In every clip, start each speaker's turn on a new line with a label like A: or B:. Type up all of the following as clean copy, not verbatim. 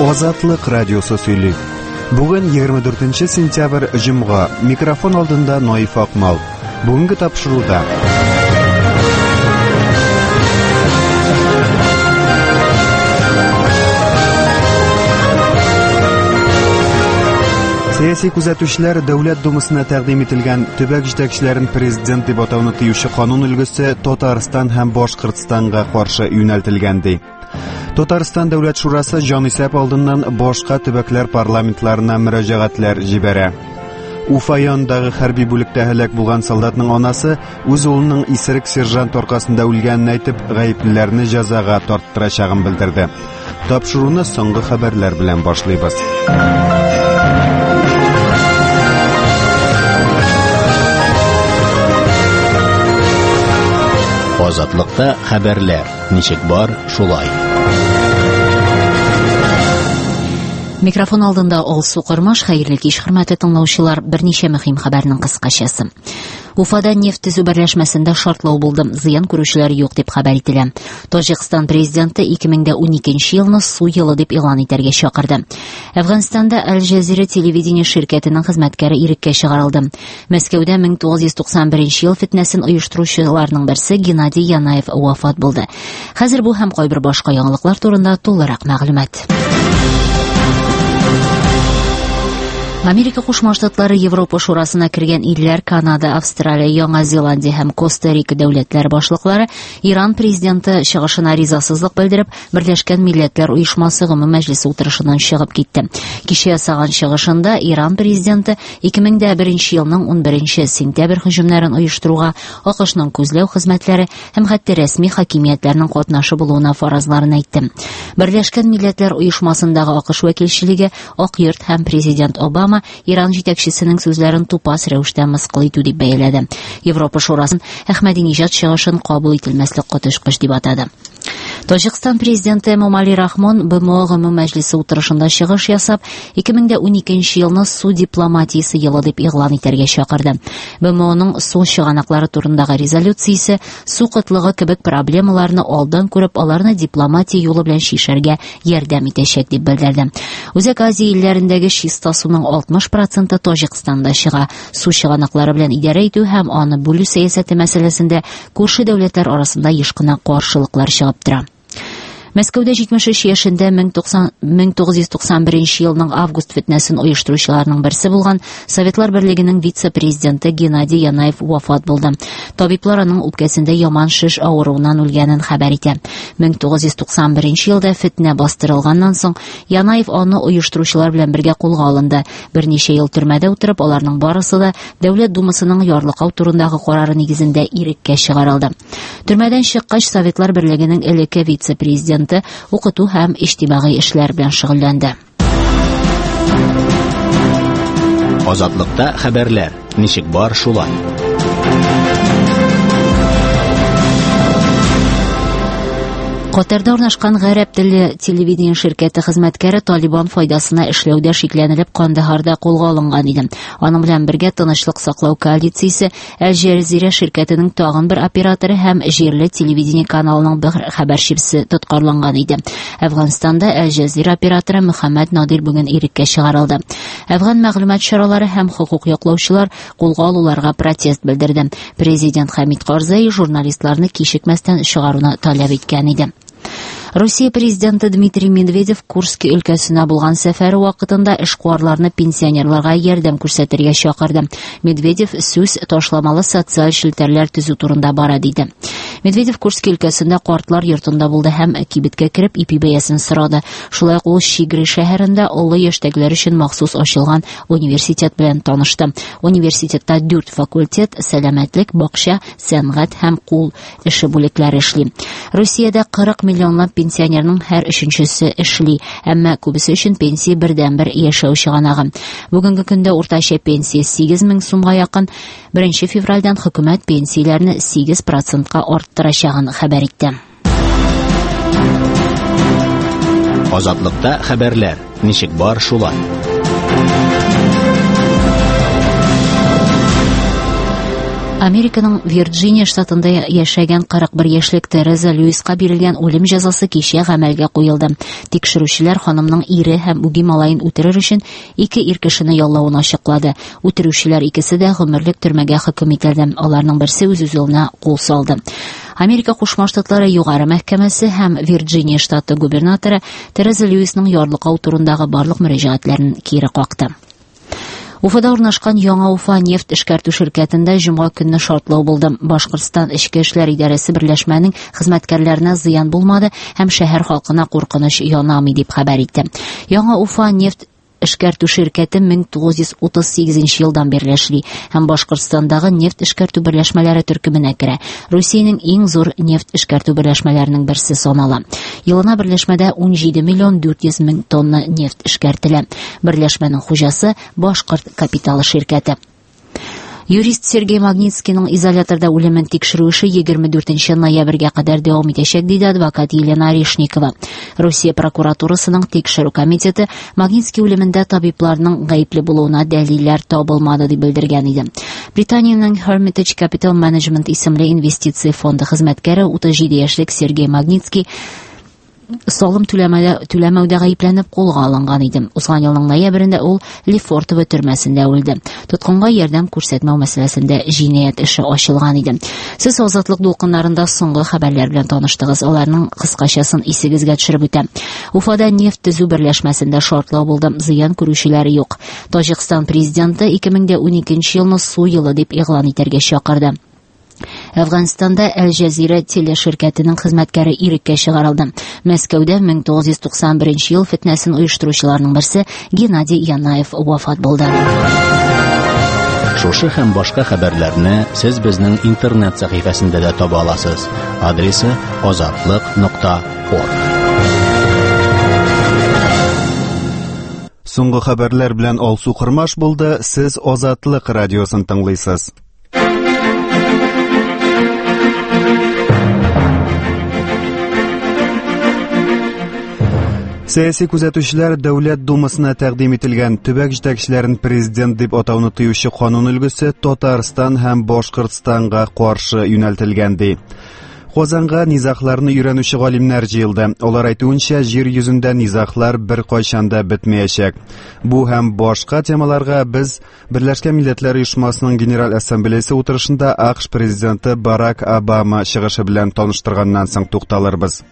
A: Азатлык радиосы сөйли. Бүген 24 сентябрь җомга. Микрофон алдында Наиф Акмал. Бүгенге тапшыруда Сәяси күзәтүчеләр Дәүләт Думасына тәкъдим ителгән төбәк җитәкчеләрен президент дип атауны тыючы канун өлгесе Татарстан һәм Башкортстанга каршы юнәлтелгән ди. Татарстан Дәүләт Шурасы җанисәп алдыннан башка төбәкләр парламентларына мөрәҗәгатьләр җибәрә. Уфа янындагы хәрби бүлектә һәлак булган солдатның анасы үз улының исерек сержант аркасында үлгәнен әйтеп, гаеплеләрне җәзага тарттырачагын белдерде. Тапшыруны соңгы хәбәрләр белән башлыйбыз.
B: Азатлыкта хәбәрләр. Ничек бар, шулай.
C: Микрофон алдында Алсу Кырмаш, хәерле кич, хөрмәтле тыңлаучылар, берничә мөһим хәбәрнең кыскачасы. Уфада нефть төзү берләшмәсендә шартлау булды, зыян күрүчеләр юк дип хәбәр ителә. Таҗикстан президенты 2012 елны су елы дип игълан итәргә чакырды. Әфганстанда Аль-Джазира телевидение ширкәтенең хезмәткәре иреккә чыгарылды. Мәскәүдә 1991 ел фитнәсен оештыручыларның берсе Геннадий Янаев вафат булды. Хәзер бу һәм кайбер башка яңалыклар турында тулырак мәгълүмат. Америка Кушма Штатлары Европа Шурасына кергән илләр Канада, Австралия, Яңа Зеландия һәм Коста-Рика дәүләтләре башлыклары Иран президенты чыгышына ризасызлык белдереп, Берләшкән Милләтләр Оешмасы Гомум мәҗлесе утырышыннан чыгып китте. Кичә ясаган чыгышында Иран президенты 2001 елның 11 сентябрь һөҗүмнәрен оештыруга АКШның күзләү хезмәтләре һәм хәтта рәсми хакимиятләрнең катнашы булуына фаразларын әйтте. Берләшкән Милләтләр Оешмасындагы АКШ вәкилчелеге Ак йорт һәм президент Обама Иран җитәкчесенең сүзләрен тупас рәвештә мыскыл итү дип бәяләде. Европа Шурасын Әхмәдинеҗад чыгышын кабул ителмәслек котышкыч дип атады. Таҗикстан президенты Эмомали Рахмон БМО Гомум мәҗлесе утырышында чыгыш ясап, 2012 елны су дипломатиясе елы дип игълан итәргә чакырды. БМОның су чыганаклары турындагы резолюциясе су кытлыгы кебек проблемаларны алдан күреп, аларны дипломатия юлы белән шишәргә ярдәм итәчәк дип белдерде. Үзәк Азия илләрендәге чиста суның 60% Таҗикстанда чыга. Су чыганаклары белән идарә итү һәм аны бүлү сәясәте мәсьәләсендә күрше дәүләтләр арасында еш кына каршылыклар чыгып тора. Мәскәүдә 73 яшендә 1991 елның август фитнәсен оештыручыларның берсе булган Советлар Берлегенең вице-президенты Геннадий Янаев вафат булды. Табиблар аның үпкәсендә яман шиш авыруыннан үлгәнен хәбәр итә. 1991 елда фитнә бастырылганнан соң Янаев аны оештыручылар белән бергә кулга алынды. Берничә ел төрмәдә утырып, аларның барысы да Дәүләт Думасының ярлыклау турындагы карары нигезендә иреккә чыгарылды. Төрмәдән чыккач, Советлар Берлегенең элекке вице-президенты укыту һәм иҗтимагый эшләр белән шөгыльләнде.
B: Азатлыкта хәбәрләр. Ничек бар, шулай.
C: Катарда урнашкан гарәп телле телевидение ширкәте хезмәткәре Талибан файдасына эшләүдә шикләнелеп Кандаһарда кулга алынган иде. Аның белән бергә тынычлык саклау коалициясе Аль-Джазира ширкәтенең тагын бер операторы һәм җирле телевидение каналының бер хәбәрчесе тоткарланган иде. Әфганстанда Аль-Джазира операторы Мөхәммәд Надир бүген иреккә чыгарылды. Әфган мәгълүмат чаралары һәм хукук яклаучылар кулга алуларга протест белдерде. Президент Хамид Карзай журналистларны кичекмәстән чыгаруны таләп иткән иде. Россия президенты Дмитрий Медведев Курский өлкәсенә булган сәфәре вакытында эшкуарларны пенсионерларга ярдәм күрсәтергә чакырды. Медведев сүз ташламалы социаль челтәрләр төзү турында бара диде. Медведев Курский өлкәсендә картлар йортында булды һәм кибеткә кереп ипи бәясен сорады. Шулай ук ул Шигри шәһәрендә олы яшьтәгеләр өчен махсус ачылган университет белән танышты. Университетта 4 факультет, сәламәтлек, бакча, сәнгать һәм кул эше бүлекләре эшли. Россиядә 40 миллионлап пенсионерның һәр өченчесе эшли, әмма күбесе өчен пенсия бердән-бер яшәү чыганагы. Бүгенге көндә уртача пенсия 8000 сумга якын. 1 февральдән хөкүмәт пенсияләрне 8%-ка арттырачагын хәбәр итте.
B: Азатлыкта хәбәрләр. Ничек бар, шулай.
C: Американың Вирджиния штатында яшәгән 41 яшьлек Тереза Льюиска бирелгән үлем җәзасы кичә гамәлгә куелды. Тикшерүчеләр ханымның ире һәм үги малаен үтерер өчен 2 ир кешене яллавын ачыклады. Үтерүчеләр икесе дә гомерлек төрмәгә хөкем ителде. Аларның берсе үз юлына кул салды. Америка Кушма Штатлары югары мәхкәмәсе һәм Вирджиния штаты губернаторы Тереза Льюисның ярлыклау турындагы барлык мөрәҗәгатьләрен кире какты. Уфада урнашкан Яңа Уфа нефт эшкәртү ширкәтендә җомга көнне шартлау булды. Башкортстан Эчке эшләр идарәсе берләшмәнең хезмәткәрләренә зыян булмады һәм шәһәр халкына куркыныч янамый дип хәбәр итте. Яңа Уфа нефт эшкәртү ширкәте 1938 елдан бeri эшли һәм Башкортстандагы нефт эшкәртү берләшмәләре төркеменә керә. Русиянең иң зур нефт эшкәртү берләшмәләренең берсе санала. Елына берләшмәдә 17 миллион 400 мең тонна нефт эшкәртелә. Берләшмәнең хуҗасы Башкорт капиталы ширкәте. Юрист Сергей Магнитскийның изоляторда үлемен тикшерү эше 24 ноябрьгә кадәр дәвам итәчәк, диде адвокат Елена Орешникова. Русия прокуратурасының тикшерү комитеты Магнитский үлемендә табибларның гаепле булуына дәлилләр табылмады дип белдергән иде. Британиянең Hermitage Capital Management исемле инвестиция фонды хезмәткәре 37 яшьлек Сергей Магнитский салым түләмәүдә гаепләнеп кулга алынган иде. Узган елның ноябрендә ул Лефортово төрмәсендә үлде. Тоткынга ярдәм күрсәтмәү мәсьәләсендә җинаять эше ачылган иде. Сез азатлык дулкыннарында соңгы хәбәрләр белән таныштыгыз. Аларның кыскачасын исегезгә төшереп үтәм. Уфада нефт төзү берләшмәсендә шартлау булды. Зыян күрүчеләре юк. Таҗикстан президенты 2012 елны су елы дип игълан итәргә чакырды. Әфганстанда Әл-Джазира телеширкәтенең хезмәткәре иреккә чыгарылды. Мәскәүдә 1991 ел фитнәсен оештыручыларның берсе Геннадий Янаев вафат булды.
B: Шушы һәм башка хәбәрләрне сез безнең интернет сәхифәсендә дә таба аласыз. Адресы azatlык.org.
A: Соңгы хәбәрләр белән Алсу Кырмаш булды. Сез Азатлык радиосын тыңлыйсыз. Сәяси күзәтүчеләр Дәүләт Думасына тәкъдим ителгән төбәк җитәкчеләрен президент дип атауны тыючы канун өлгесе Татарстан һәм Башкортстанга каршы юнәлтелгән ди. Казанга низахларны өйрәнүче галимнәр җыелды. Алар әйтүенчә, җир йөзендә низахлар бер кайчанда бетмәячәк. Бу һәм башка темаларга без Берләшкән Милләтләр Оешмасының Генераль Ассамблеясе утырышында АКШ президенты Барак Обама чыгышы белән таныштырганнан соң тукталырбыз.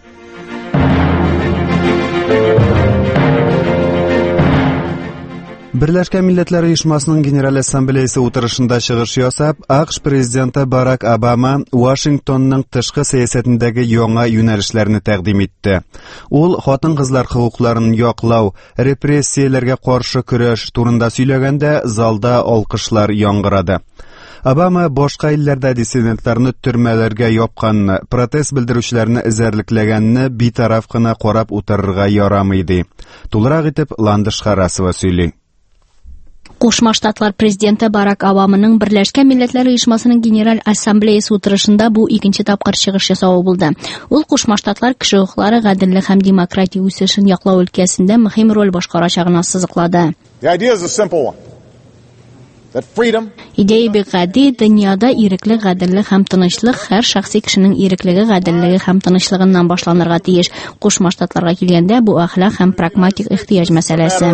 A: Берләшкән Милләтләр Оешмасының Генераль Ассамблеясе утырышында чыгыш ясап, АКШ президенты Барак Обама Вашингтонның тышкы сәясәтендәге яңа юнәлешләрне тәкъдим итте. Ул хатын-кызлар хокукларын яклау, репрессияләргә каршы көрәш турында сөйләгәндә залда алкышлар яңгырады. Обама башка илләрдә диссидентларны төрмәләргә япканны, протест белдерүчеләрне эзәрлекләгәнне битараф кына карап утырырга ярамый ди. Тулырак итеп Ландыш Харасова сөйли.
D: Кушма Штатлар президенты Барак Обаманың Берләшкән Милләтләр Оешмасының Генераль Ассамблеясе утырышында бу икенче тапкыр чыгыш ясавы булды. Ул Кушма Штатлар кеше хукуклары, гаделлек һәм демократия үсешен яклау өлкәсендә мөһим роль башкарачагына сызыклады. Идея бик гади, дөньяда иреклек, гаделлек һәм тынычлык һәр шәхси кешенең иреклеге, гаделлеге һәм тынычлыгыннан башланырга тиеш. Кушма Штатларга килгәндә бу әхлак һәм прагматик ихтыяҗ мәсьәләсе.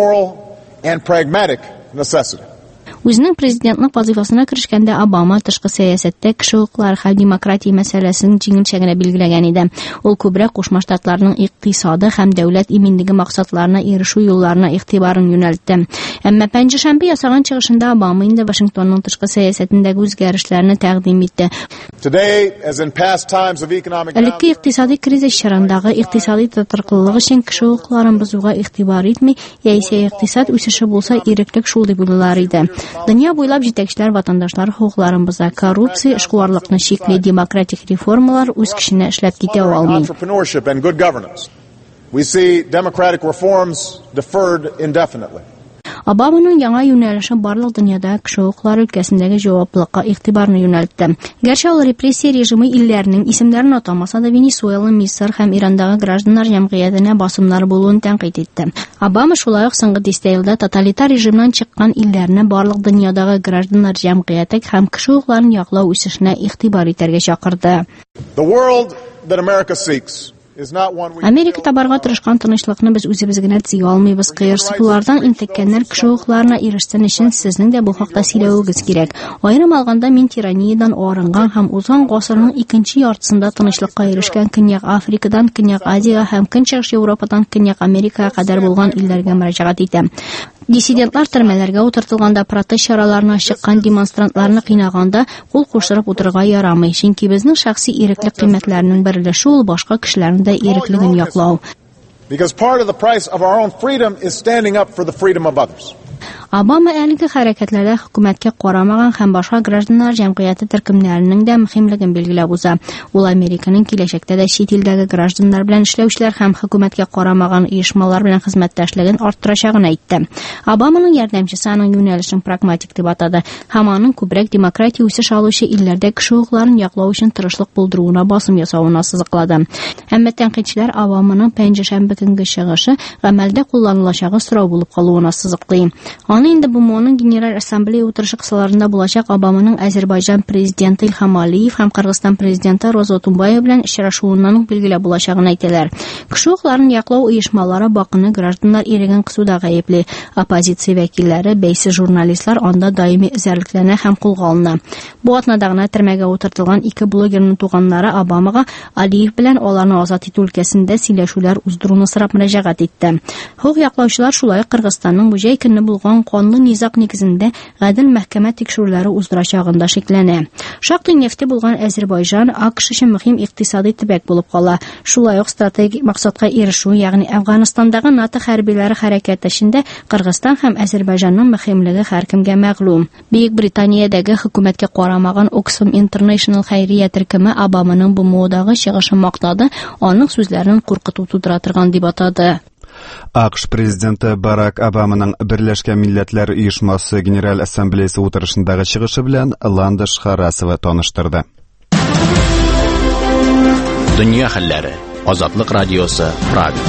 D: Үзенең президентлык вазифасына керешкәндә Обама тышкы сәясәттә кеше хукуклары һәм демократия мәсьәләсен җиңелчә генә билгеләгән иде. Ул күбрәк Кушма Штатларның икътисады һәм дәүләт иминлеге максатларына ирешү юлларына игътибарын юнәлтте. Әмма пәнҗешәмбе ясаган чыгышында Обама инде Вашингтонның тышкы сәясәтендәге үзгәрешләрне тәкъдим итте. Элекке икътисади кризис чорындагы икътисади тотрыклылык өчен кеше хукукларын бозуга игътибар итми, яисә икътисад үсеше булса иреклек шул дип уйлар иде. Дөнья буйлап җитәкчеләр ватандашлар хукукларын боза, коррупция, эшкуарлыкны чикли, демократик реформалар үз көченә эшләп китә алмый. Обаманың яңа юнәлеше барлык дөньяда кеше хукуклары өлкәсендәге җаваплылыкка игътибарны юнәлтте. Гәрчә ул репрессия режимы илләренең исемнәрен атамаса да Венесуэла, Мисыр һәм Ирандагы гражданнар җәмгыятенә басымнар булуын тәнкыйть итте. Обама шулай ук соңгы 10 елда тоталитар режимнан чыккан илләрне барлык дөньядагы гражданнар җәмгыяте һәм кеше хукукларын яклау үсешенә игътибар итәргә чакырды. Америка табарга тырышкан тынычлыкны без үзебез генә төзи алмыйбыз. Кыерсытулардан интеккәннәр кеше хукукларына ирешсен өчен сезнең дә бу хакта сөйләвегез кирәк. Аерым алганда мин тираниядән арынган һәм узган гасырның икенче яртысында тынычлыкка ирешкән Көньяк Африкадан Көньяк Азияга һәм Көнчыгыш Европадан Көньяк Америкага кадәр булган илләргә мөрәҗәгать итәм. Диссидентлар төрмәләргә утыртылганда, протест чараларына чыккан демонстрантларны кыйнаганда кул кушырып утырырга ярамый. Чөнки безнең шәхси иреклек кыйммәтләренең берелеше ул башка кешеләрнең дә иреклеген яклау. Обама әлеге хәрәкәтләрдә хөкүмәткә карамаган һәм башка гражданнар җәмгыяте төркемнәренең дә мөһимлеген билгеләп уза. Ул Американың киләчәктә дә чит илдәге гражданнар белән эшләүчеләр һәм хөкүмәткә карамаган оешмалар белән хезмәттәшлеген арттырачагын әйтте. Обаманың ярдәмчесе аның юнәлешен прагматик дип атады һәм аның күбрәк демократия үсеш алучы илләрдә кеше хукукларын яклау өчен тырышлык булдыруына басым ясавына сызыклады. Әмма тәнкыйтьчеләр Обаманың пәнҗешәмбе көнге чыгышы гамәлдә кулланылачагы сорау булып калуына сызыклый. Аны инде БМОның Генераль Ассамблея утырышы кысаларында булачак Обаманың Азербайҗан президенты Илхам Алиев һәм Кыргызстан президенты Роза Тумбаева белән очрашуыннан билгеләп булачагын әйтәләр. Кеше хукукларын яклау оешмалары Бакыны гражданнар иреген кысуда гаепле. Оппозиция вәкилләре, бәйсез журналистлар анда даими эзәрлекләнә һәм кулга алына. Бу атнадагына төрмәгә утыртылган 2 блогерның туганнары Обамага Алиев белән аларны азат итү өлкәсендә сөйләшүләр уздыруны сорап мөрәҗәгать итте. Хукук яклаучылар шулай Кыргызстанның бу җәй көнне булган канлы низак нигезендә гадел мәхкәмә тикшерүләре уздырачагында шикләнә. Шактый нефте булган Азербайҗан АКШ өчен мөһим икътисади төбәк булып кала. Шулай ук стратегик максатка ирешү, ягъни Әфганстандагы НАТО хәрбиләре хәрәкәтендә Кыргызстан һәм Азербайҗанның мөһимлеге һәркемгә мәгълүм. Бөек Британиядәге хөкүмәткә карамаган Oxfam International хәйрия төркеме Обаманың БМОдагы чыгышын мактады, аның сүзләрен куркыту тудыра торган дип атады.
A: АКШ президенты Барак Обаманың Берләшкән Милләтләр Оешмасы Генераль Ассамблеясы утырышындагы чыгышы белән Ландыш Харасова таныштырды.
B: Дөнья хәлләре. Азатлык радиосы Прага.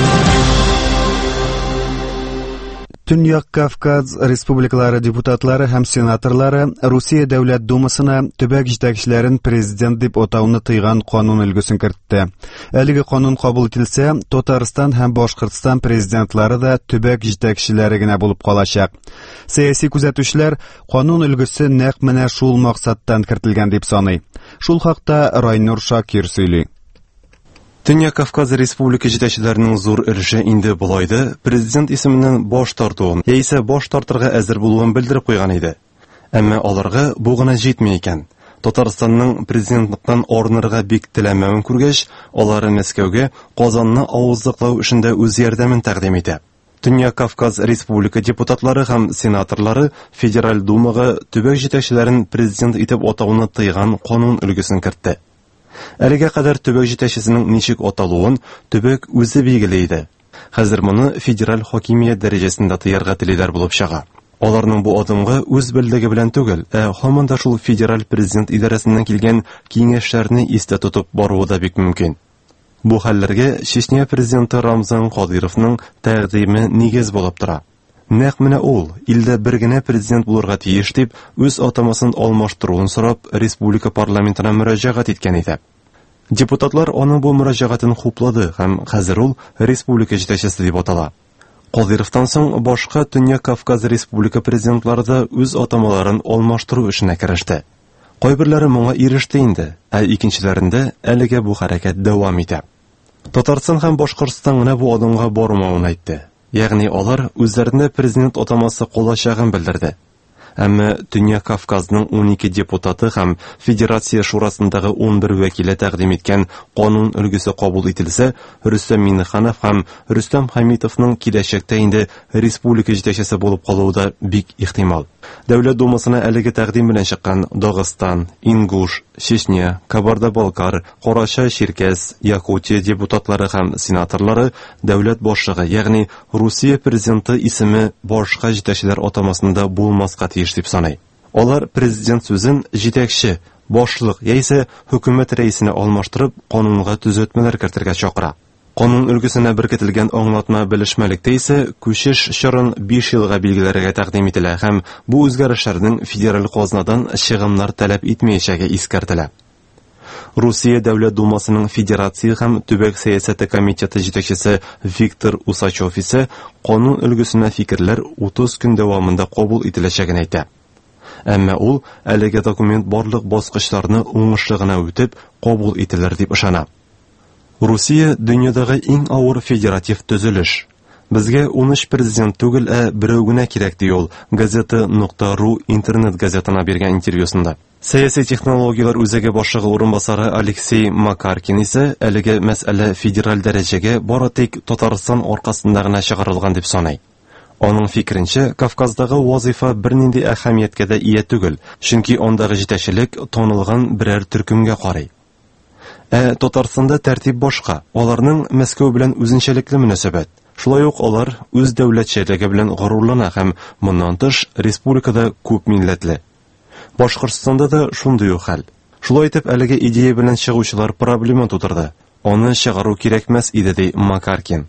A: Төньяк Кавказ республикалары депутатлары һәм сенаторлары Русия Дәүләт Думасына төбәк җитәкчеләрен президент дип атауны тыйган канун өлгесен кертте. Әлеге канун кабул ителсә, Татарстан һәм Башкортстан президентлары да төбәк җитәкчеләре генә булып калачак. Сәяси күзәтүчеләр канун өлгесе нәкъ менә шул максаттан кертелгән дип саный. Шул хакта Райнур Шакир сөйли.
E: Төньяк Кавказ республика җитәкчеләренең зур өлеше инде булайды, президент исеменнән баш тартуын, яисә баш тартырга әзер булуын белдереп куйган иде. Әмма аларга бу гына җитми икән. Татарстанның президентлыктан орынырга бик теләмәвен күргәч, алары Мәскәүгә Казанны авызлыклау эшендә үз ярдәмен тәкъдим итә. Төньяк Кавказ республика депутатлары һәм сенаторлары Федераль Думага төбәк җитәкчеләрен президент итеп атауны тыйган канун өлгесен кертте. Әлегә кадәр төбәк җитәкчесенең ничек аталуын төбәк үзе билгеле иде. Хәзер моны федераль хакимият дәрәҗәсендә тыярга телиләр булып чыга. Аларның бу адымга үз белдеге белән түгел, һаман да шул федераль президент идарәсеннән килгән киңәшләрне истә тотып баруы да бик мөмкин. Бу хәлләргә Чечня президенты Рамзан Кадыровның тәкъдиме нигез булып тора. Нәкъ менә ул, илдә бер генә президент булырга тиеш дип, үз атамасын алмаштыруын сорап, республика парламентына мөрәҗәгать иткән иде. Депутатлар аның бу мөрәҗәгатен хуплады һәм хәзер ул республика җитәкчесе дип атала. Кадыровтан соң башка Төньяк Кавказ республика президентлары да үз атамаларын алмаштыру эшенә кереште. Кайберләре моңа иреште инде, икенчеләрендә әлегә бу хәрәкәт дәвам итә. Татарстан һәм Башкортстан гына бу адымга бармавын әйтте. Ягъни алар үзләренә президент атамасы кулачагын белдерде. Әмма Төньяк Кавказның 12 депутаты һәм Федерация шурасындагы 11 вәкиле тәкъдим иткән канун өлгесе кабул ителсә, Рөстәм Миннеханов һәм Рөстәм Хәмитовның киләчәктә инде республика җитәкчесе булып калуы да бик ихтимал. Дәүләт думасына әлеге тәкъдим белән чыккан Дагыстан, Ингуш, Чечня, Кабарда-Балкар, Карача-Черкес, Якутия депутатлары һәм сенаторлары дәүләт башлыгы, ягъни Русия президенты исеме башка җитәкчеләр атамасында булмаска тиеш дип саный. Алар президент сүзен җитәкче, башлык яисә хөкүмәт рәисенә алмаштырып, канунга төзәтмәләр кертергә чакыра. Канун өлгесенә беркетелгән аңлатма белешмәлектә исә күчеш чорын 5 елга билгеләргә тәкъдим ителә һәм бу үзгәрешләрнең федераль казнадан чыгымнар таләп итмәячәге искәртелә. Русия Дәүләт думасының федерация һәм төбәк сәясәте комитеты җитәкчесе Виктор Усачев исә канун өлгесенә фикерләр 30 көн дәвамында кабул ителәчәген әйтә. Әмма ул әлеге документ барлык баскычларны уңышлы гына үтеп кабул ителер дип ышана. Русия дөньядагы иң авыр федератив төзелеш. Безгә 13 президент түгел, берәү генә кирәк ди ул Gazeta.ru интернет газетына биргән интервьюсында. Сәяси технологиялар үзәге башлыгы урынбасары Алексей Макаркин исә әлеге мәсьәлә федераль дәрәҗәгә бары тик Татарстан аркасында гына чыгарылган дип саный. Аның фикеренчә, Кавказдагы вазифа бернинди әһәмияткә дә ия түгел, чөнки андагы җитәкчелек танылган берәр төркемгә карый. Татарстанда тәртип башка, аларның Мәскәү белән үзенчәлекле мөнәсәбәт. Шулай ук алар үз дәүләтчелеге белән горурлана һәм моннан тыш республикада күп милләтле. Башкортстанда да шундый ук хәл. Шулай итеп, әлеге идея белән чыгучылар проблема тудырды. Аны чыгару кирәкмәс иде ди Макаркин.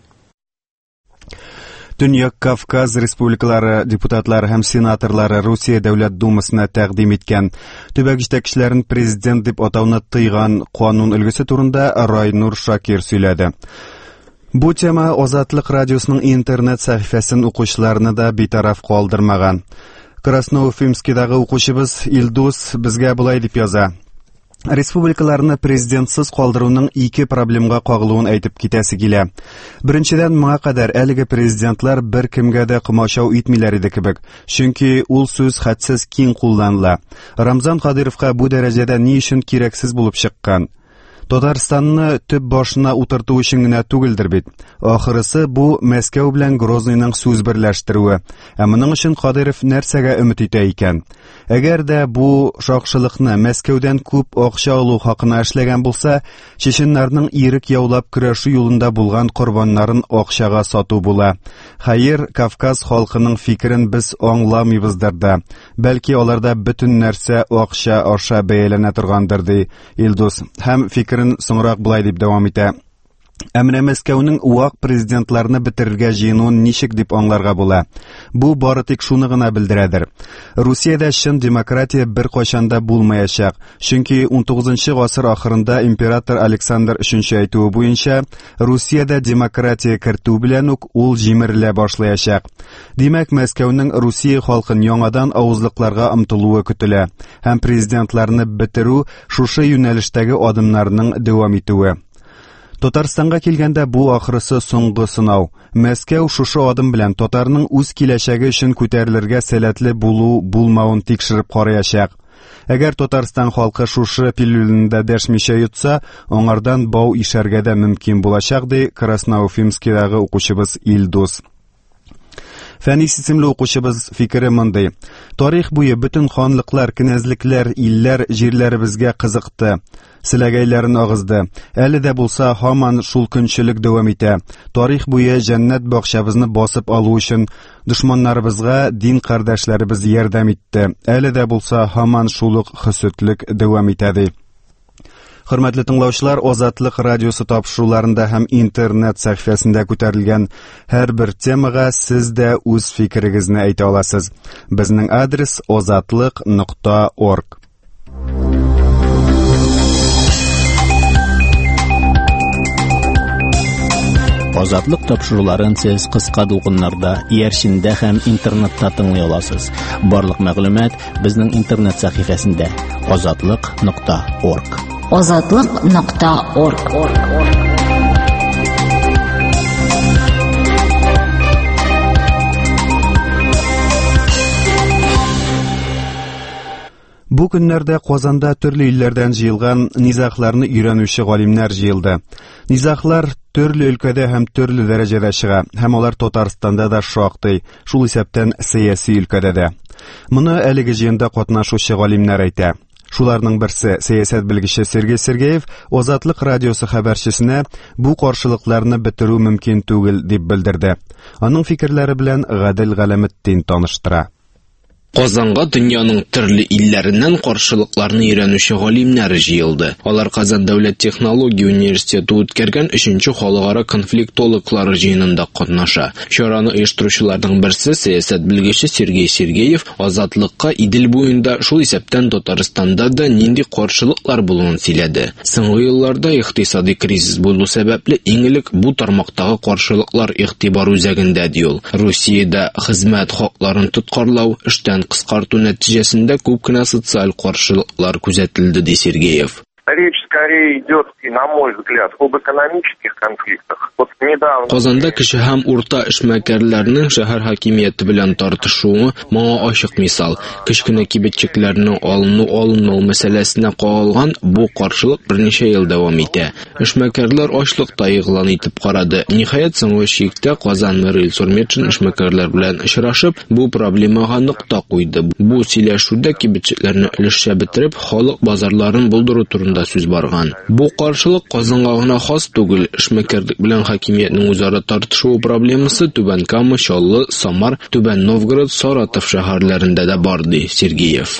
A: Төньяк Кавказ республикалары депутатлары һәм сенаторлары Русия Дәүләт думасына тәкъдим иткән төбәк җитәкчеләрен президент дип атауны тыйган канун өлгесе турында Райнур Шакир сөйләде. Бу тема Азатлык радиосының интернет сәхифәсен укучыларны да битараф калдырмаган. Красноуфимскидагы укучыбыз Илдус безгә булай дип яза. Республикаларны президентсыз калдыруның 2 проблемага кагылуын әйтеп китәсе килә. Беренчедән, моңа кадәр әлеге президентлар бер кемгә дә комачау итмиләр иде кебек, чөнки ул сүз хәтсез киң кулланыла. Рамзан Кадыровка бу дәрәҗәдә ни өчен кирәксез булып чыккан? Татарстанны төп башына утырту өчен генә түгелдер бит. Ахырысы бу Мәскәү белән Грозныйның сүз берләштерүе. Моның өчен Кадыров нәрсәгә өмет итә икән? Әгәр дә бу шакшылыкны Мәскәүдән күп акча алу хакына эшләгән булса, чеченнарның ирек яулап көрәшү юлында булган корбаннарын акчага сату була. Хәер, Кавказ халкының фикерен без аңламыйбыздыр да. Бәлки аларда бөтен нәрсә акча аша бәяләнә торгандыр ди Илдус. Һәм фикерен соңрак булай дип дәвам итә. Әмма Мәскәүнең вак президентларны бетерергә җыенуын ничек дип аңларга була? Бу бары тик шуны гына белдерәдер. Русиядә чын демократия бер кайчанда булмаячак, чөнки 19-нчы гасыр ахырында император Александр III әйтүе буенча, Русиядә демократия кертү белән үк ул җимерелә башлаячак. Димәк, Мәскәүнең Русия халкын яңадан авызлыкларга омтылуы көтелә, һәм президентларны бетерү шушы юнәлештәге адымнарның дәвам итүе. Татарстанга килгәндә бу ахрысы соңгы сынау. Мәскәү шушы адым белән татарның үз киләчәге өчен күтәрелергә сәләтле булу-булмавын тикшереп караячак. Әгәр Татарстан халкы шушы пилюлендә дәшмичә йотса, аңардан бау ишәргә дә мөмкин булачак ди Красноуфимскидагы укучыбыз Илдус. Фәнис исемле укучыбыз фикере мондый. Тарих буе бөтен ханлыклар, князьлекләр, илләр җирләребезгә кызыкты. Силәгәйләрен агызды. Әле дә булса һаман шул көнчелек дәвам итә. Тарих буе җәннәт бакчабызны басып алу өчен дошманнарыбызга дин кардәшләребез ярдәм итте. Әле дә булса һаман шул ук хөсетлек дәвам итә ди. Хөрмәтле тыңлаучылар, Азатлык радиосы тапшыруларында һәм интернет сәхифәсендә күтәрелгән һәрбер темага сез дә үз фикерегезне әйтә аласыз. Безнең адрес azatlyk.org.
B: Азатлык тапшыруларын сез кыска дулкыннарда, иярчендә һәм интернетта тыңлый аласыз. Барлык мәгълүмат безнең интернет сәхифәсендә azatlyk.org.
C: Azatlyk.org.
A: Бу көннәрдә Казанда төрле илләрдән җыелган низахларны өйрәнүче галимнәр җыелды. Низахлар төрле өлкәдә һәм төрле дәрәҗәдә чыга, һәм алар Татарстанда да шактый, шул исәптән сәяси өлкәдә дә. Моны әлеге җыенда катнашучы галимнәр әйтә. Шуларның берсе сәясәт белгече Сергей Сергеев Азатлык радиосы хәбәрчесенә бу каршылыкларны бетерү мөмкин түгел дип белдерде. Аның фикерләре белән Гадел Галәметдин таныштыра.
F: Казанга дөньяның төрле илләреннән каршылыкларны өйрәнүче галимнәр җыелды. Алар Казан дәүләт технология университеты үткәргән 3нче халыкара конфликтологлар җыенында катнаша. Чараны оештыручыларның берсе сәясәт белгече Сергей Сергеев Азатлыкка Идел буенда шул исәптән Татарстанда да нинди каршылыклар булуын сөйләде. Соңгы елларда икътисади кризис булу сәбәпле иң элек бу тармактагы каршылыклар игътибар үзәгендә ди ул. Русиядә хезмәт хакларын тоткарлау, эштән кыскарту нәтиҗәсендә күп кенә социаль каршылыклар күзәтелде ди Сергеев.
G: Речь скорее идет, и на мой взгляд, об экономических конфликтах. Вот недавно...
F: Казанда кеше һәм урта эшмәкәрләрнең шәһәр хакимияте белән тартышуы моңа ачык мисал. Кечкенә кибетчекләрнең алыну мәсьәләсенә кагылган бу каршылык берничә ел дәвам итә. Эшмәкәрләр ачлыкта игълан итеп карады. Ниһаять соңгы чиктә Казан мэры Илсур Метшин эшмәкәрләр белән очрашып, бу проблемага нокта куйды. Бу сөйләшүдә кибетчекләрне өлешчә бетереп, халык базарларын булдыру турында сүз барган. Бу каршылык Казанга гына хас түгел. Эшмәкәрлек белән хакимиятнең үзара тартышуы проблемасы Түбән Кама, Чаллы, Самар, Түбән Новгород, Саратов шәһәрләрендә дә бар ди Сергеев.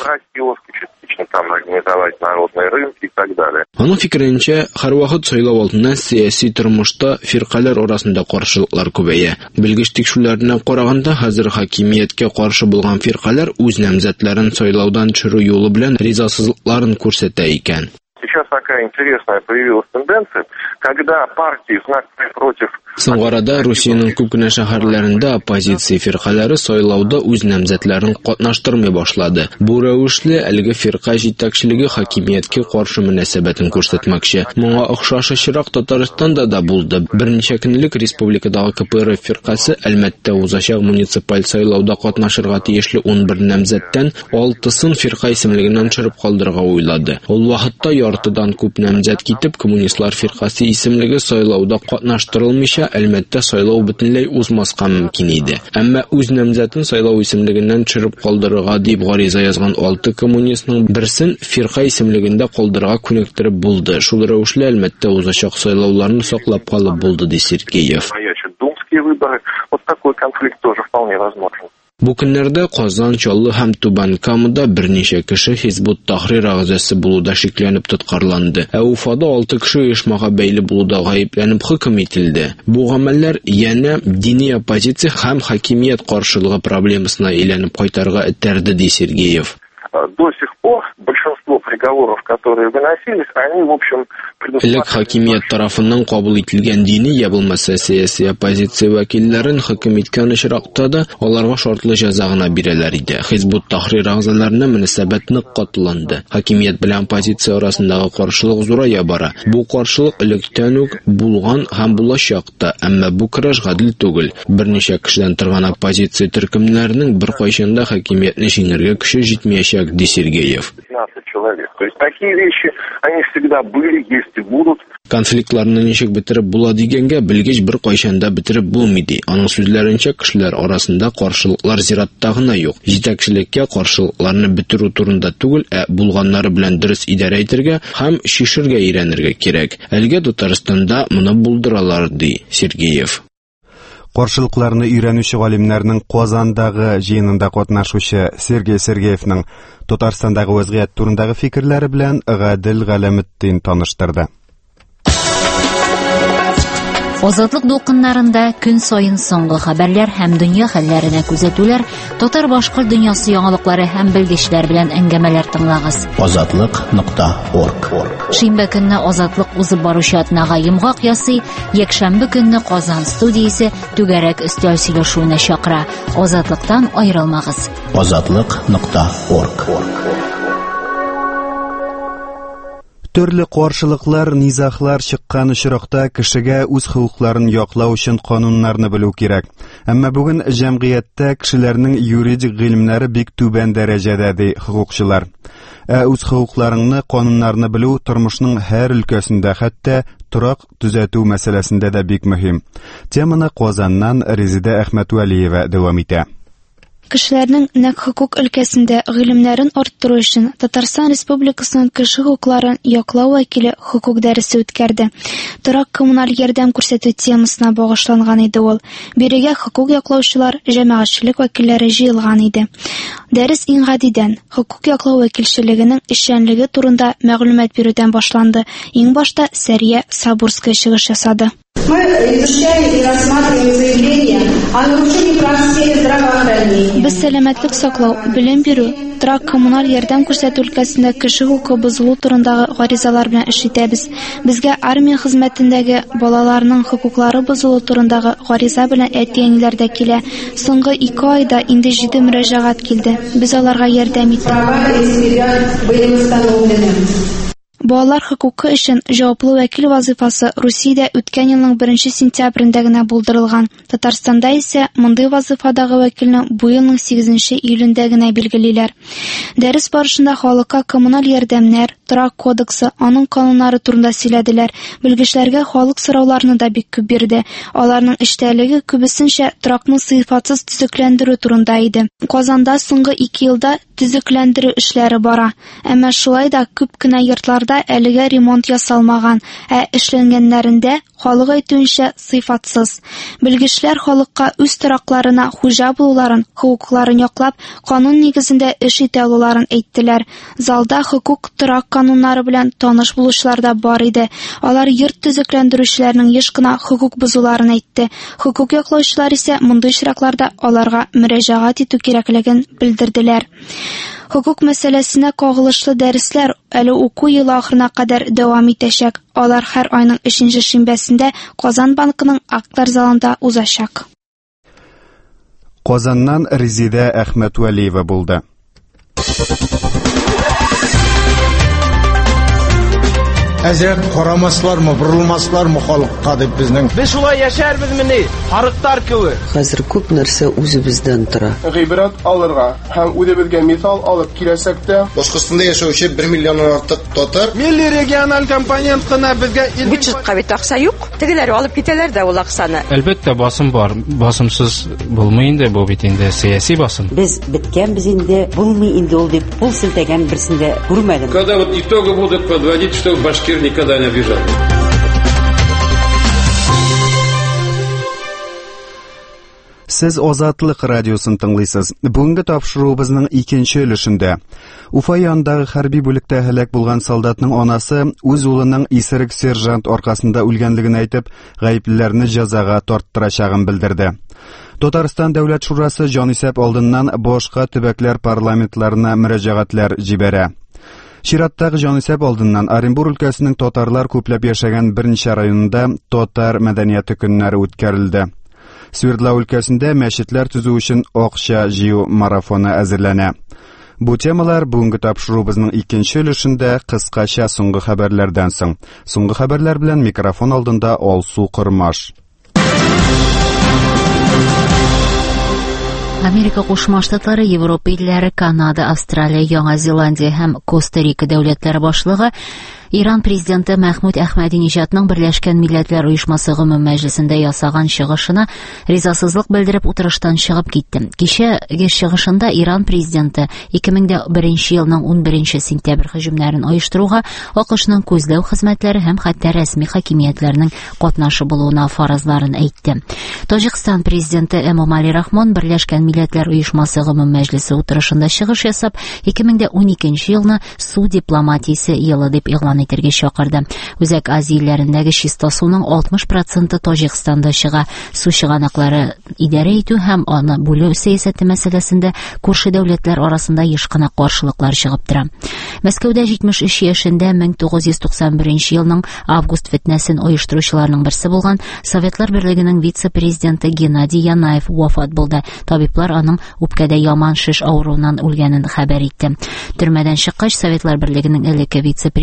G: Там организовать народные рынки и так далее.
F: Аның фикеренчә, һәрвакыт сайлау алдыннан сәяси тормышта фиркалар арасында каршылыклар күбәя. Белгеч тикшерүләренә караганда, хәзер хакимияткә каршы булган фиркалар үз намзәтләрен сайлаудан төшерү юлы белән ризасызлыкларын күрсәтә икән.
G: Сейчас такая интересная появилась тенденция, когда партии знак против...
F: Соңгы арада Русиянең күп кенә шәһәрләрендә оппозиция фиркалары сайлауда үз намзәтләрен катнаштырмый башлады. Бу рәвешле әлеге фирка җитәкчелеге хакимияткә каршы мөнәсәбәтен күрсәтмәкче. Моңа охшаш очрак Татарстанда да булды. Берничә көнлек республикадагы КПРФ фиркасы Әлмәттә узачак муниципаль сайлауда катнашырга тиешле 11 намзәттән 6-сын фирка исемлегеннән төшереп калдырырга уйлады. Ул вакытта яртыдан күп намзәт китеп, коммунистлар фиркасы исемлеге сайлауда катнаштырылмыйча Әлмәттә сайлау бөтенләй узмаска мөмкин иде. Әмма үз намзәтен сайлау исемлегеннән төшереп калдырырга дип гариза язган 6 коммунистның берсен фирка исемлегендә калдырырга күнектереп булды. Шул рәвешле Әлмәттә узачак сайлауларны саклап калып булды ди Сергеев.
G: Думские выборы, вот такой конфликт тоже вполне возможен.
F: Бу көннәрдә Казан, Чаллы һәм Түбән Камада берничә кеше Хизбут Тахрир агъзасы булуда шикләнеп тоткарланды. Ә Уфада 6 кеше оешмага бәйле булуда гаепләнеп хөкем ителде. Бу гамәлләр янә дини оппозиция һәм хакимият каршылыгы проблемасына әйләнеп кайтарга этәрде ди Сергеев.
G: До сих пор большинство приговоров, которые выносились, они, в общем,
F: Элек хакимият тарафыннан кабул ителгән дини я булмаса сәяси оппозиция вәкилләрен хөкем иткән очракта да аларга шартлы җәза гына бирәләр иде. Хизбут Тахрир агъзаларына мөнәсәбәт нык катланды. Хакимият белән оппозиция арасындагы каршылык зурая бара. Бу каршылык электән үк булган һәм булачак та, әмма бу көрәш гадел түгел. Берничә кешедән торган оппозиция төркемнәренең бер кайчанда хакимиятне җиңәргә көче җитмәячәк ди Сергеев.
G: 15 человек. То есть такие вещи, они всегда были, есть и будут.
F: Конфликтларны ничек бетереп була дигәнгә белгеч бер кайчанда бетереп булмый ди. Аның сүзләренчә, кешеләр арасында каршылыклар зиратта гына юк. Җитәкчелеккә каршылыкларны бетерү турында түгел, ә булганнары белән дөрес идарә итәргә һәм шишергә өйрәнергә кирәк. Әлегә Татарстанда моны булдыралар ди Сергеев.
A: Каршылыкларны өйрәнүче галимнәрнең Казандагы җыенында катнашучы Сергей Сергеевның Татарстандагы вазгыять турындагы фикерләре белән Гадел Галәметдин таныштырды.
C: Азатлык дулкыннарында көн сайын соңгы хәбәрләр һәм дөнья хәлләренә күзәтүләр, татар-башкорт дөньясы яңалыклары һәм белгечләр белән әңгәмәләр тыңлагыз.
B: Азатлык.орг.
C: Шимбә көнне Азатлык узып баручы атнага йомгак ясый, якшәмбе көнне Казан студиясе түгәрәк өстәл сөйләшүенә чакыра. Азатлыктан аерылмагыз.
B: Азатлык.орг.
A: Төрле каршылыклар, низахлар чыккан очракта кешегә үз хукукларын яклау өчен кануннарны белү кирәк. Әмма бүген җәмгыятьтә кешеләрнең юридик гыйлемнәре бик түбән дәрәҗәдә ди хукукчылар. Үз хукукларыңны, кануннарны белү тормышның һәр өлкәсендә, хәтта торак төзәтү мәсьәләсендә дә бик мөһим. Теманы Казаннан Резидә Әхмәтвәлиева дәвам итә.
H: Кешеләрнең нәкъ хукук өлкәсендә гыйлемнәрен арттыру өчен Татарстан Республикасының кеше хукукларын яклау вәкиле хукук дәресе үткәрде. Торак коммуналь ярдәм күрсәтү темасына багышланган иде ул. Бирегә хукук яклаучылар, җәмәгатьчелек вәкилләре җыелган иде. Дәрес иң гадидән хукук яклау вәкилчелегенең эшчәнлеге турында мәгълүмат бирүдән башланды. Иң башта Сәрия Сабурская чыгыш ясады.
I: Мы изучаем и рассматриваем заявления о нарушении прав в сфере здравоохранения.
H: Без сәламәтлек саклау, белем бирү, торак коммуналь ярдәм күрсәтү өлкәсендә кеше хукугы бозылу турындагы гаризалар белән эш итәбез. Безгә армия хезмәтендәге балаларның хукуклары бозылу турындагы гариза белән әти-әниләр дә килә. Соңгы 2 айда инде 7 мөрәҗәгать килде. Без аларга ярдәм иттек. Балалар хукукы өчен җаваплы вәкил вазифасы Русиядә үткән елның 1 сентябрендә генә булдырылган. Татарстанда исә мондый вазифадагы вәкилне бу елның 8 июлендә генә билгелиләр. Дәрес барышында халыкка коммуналь ярдәмнәр, торак кодексы, аның кануннары турында сөйләделәр. Белгечләргә халык сорауларны да бик күп бирде. Аларның эштәлеге күбесенчә торакны сыйфатсыз төзекләндерү турында иде. Казанда соңгы 2 елда төзекләндерү эшләре бара. Әмма шулай да күп кенә йортларда әлегә ремонт ясалмаган, эшләнгәннәрендә халык әйтүенчә сыйфатсыз. Белгечләр халыкка үз торакларына хуҗа булуларын, хукукларын яклап, канун нигезендә эш итә алуларын әйттеләр. Залда хукук торак кануннары белән таныш булучылар да бар иде. Алар йорт төзекләндерүчеләрнең еш кына хукук бозуларын әйтте. Хукук яклаучылар исә мондый очракларда аларга мөрәҗәгать итү кирәклеген белдерделәр. Хукук мәсьәләсенә кагылышлы дәресләр әле уку елы ахырына кадәр дәвам итәчәк. Алар һәр айның 3 шимбәсендә Казан банкының актар залында узачак.
A: Казаннан Резидә Әхмәтвәлиева булды.
J: Әзер карамаслармы, бурылмаслармы халыкка дип безнең.
K: Без шулай яшәрбезмени? Харыктар кеби.
L: Хәзер күп нәрсә үзебездән тора.
K: Гыйбрат алырга һәм үзебезгә мисал алып киләсәк тә,
J: Башкортстанда яшәүче 1 миллионнан артык татар.
K: Милли региональ компонент кына безгә
M: бюджетка бит акча юк. Тегеләр алып китәләр дә ул акчаны.
N: Әлбәттә басым бар. Басымсыз булмый инде бу бит инде сиясәт басым.
L: Без биткәнбез инде, булмый инде ул дип пул силтәгән берсендә күрмәдем.
O: Когда вот итоги будут подводить, что башкир никогда не обижал.
A: Сез Азатлык радиосын тыңлыйсыз. Бүгенге тапшыруыбызның 2нче өлешендә Уфа янындагы хәрби бүлектә һәлак булган солдатның анасы үз улының исерек сержант аркасында үлгәнлеген әйтеп, гаеплеләрне җәзага тарттырачагын белдерде. Татарстан дәүләт шурасы җанисәп алдыннан башка төбәкләр парламентларына мөрәҗәгатьләр җибәрә. Чираттагы җанисәп алдыннан Оренбур өлкәсенең татарлар күпләп яшәгән берничә районында татар мәдәнияте көннәре үткәрелде. Свердлау өлкәсендә мәчетләр төзү өчен акча җыю марафоны әзерләнә. Бу темалар бүгенге тапшыруыбызның 2нче өлешендә кыскача соңгы хәбәрләрдән соң. Соңгы хәбәрләр белән микрофон алдында Алсу Кырмаш.
C: Америка Кушма Штатлары, Европа илләре, Канада, Австралия, Яңа Зеландия һәм Коста-Рика дәүләтләре башлыгы Иран президенты Мәхмүд Әхмәдинеҗадның Берләшкән Милләтләр Оешмасы Гомум Мәҗлесендә ясаган чыгышына ризасызлык белдереп утырыштан чыгып китте. Кичәге чыгышында Иран президенты 2001 елның 11 сентябрь һөҗүмнәрен оештыруга АКШның күзләү хезмәтләре һәм хәтта рәсми хакимиятләрнең катнашы булуына фаразларын әйтте. Таҗикстан президенты Эмомали Рахмон Берләшкән Милләтләр Оешмасы Гомум Мәҗлесе утырышында чыгыш ясап, 2012 елны су дипломатиясе елы дип игълан итәргә чакырды. Үзәк Азия илләрендәге чиста суның 60% Таҗикстанда чыга. Су чыганаклары идарә итү һәм аны бүлү сәясәте мәсьәләсендә күрше дәүләтләр арасында еш кына каршылыклар чыгып тора. Мәскәүдә 73 яшендә 1991 елның август фетнәсен оештыручыларның берсе булган Советлар Берлегенең вице-президенты Геннадий Янаев вафат булды. Табиблар аның үпкәдә яман шиш авыруыннан үлгәнен хәбәр итте. Төрмәдән чыккач, Советлар Берлегенең элекке вице-президенты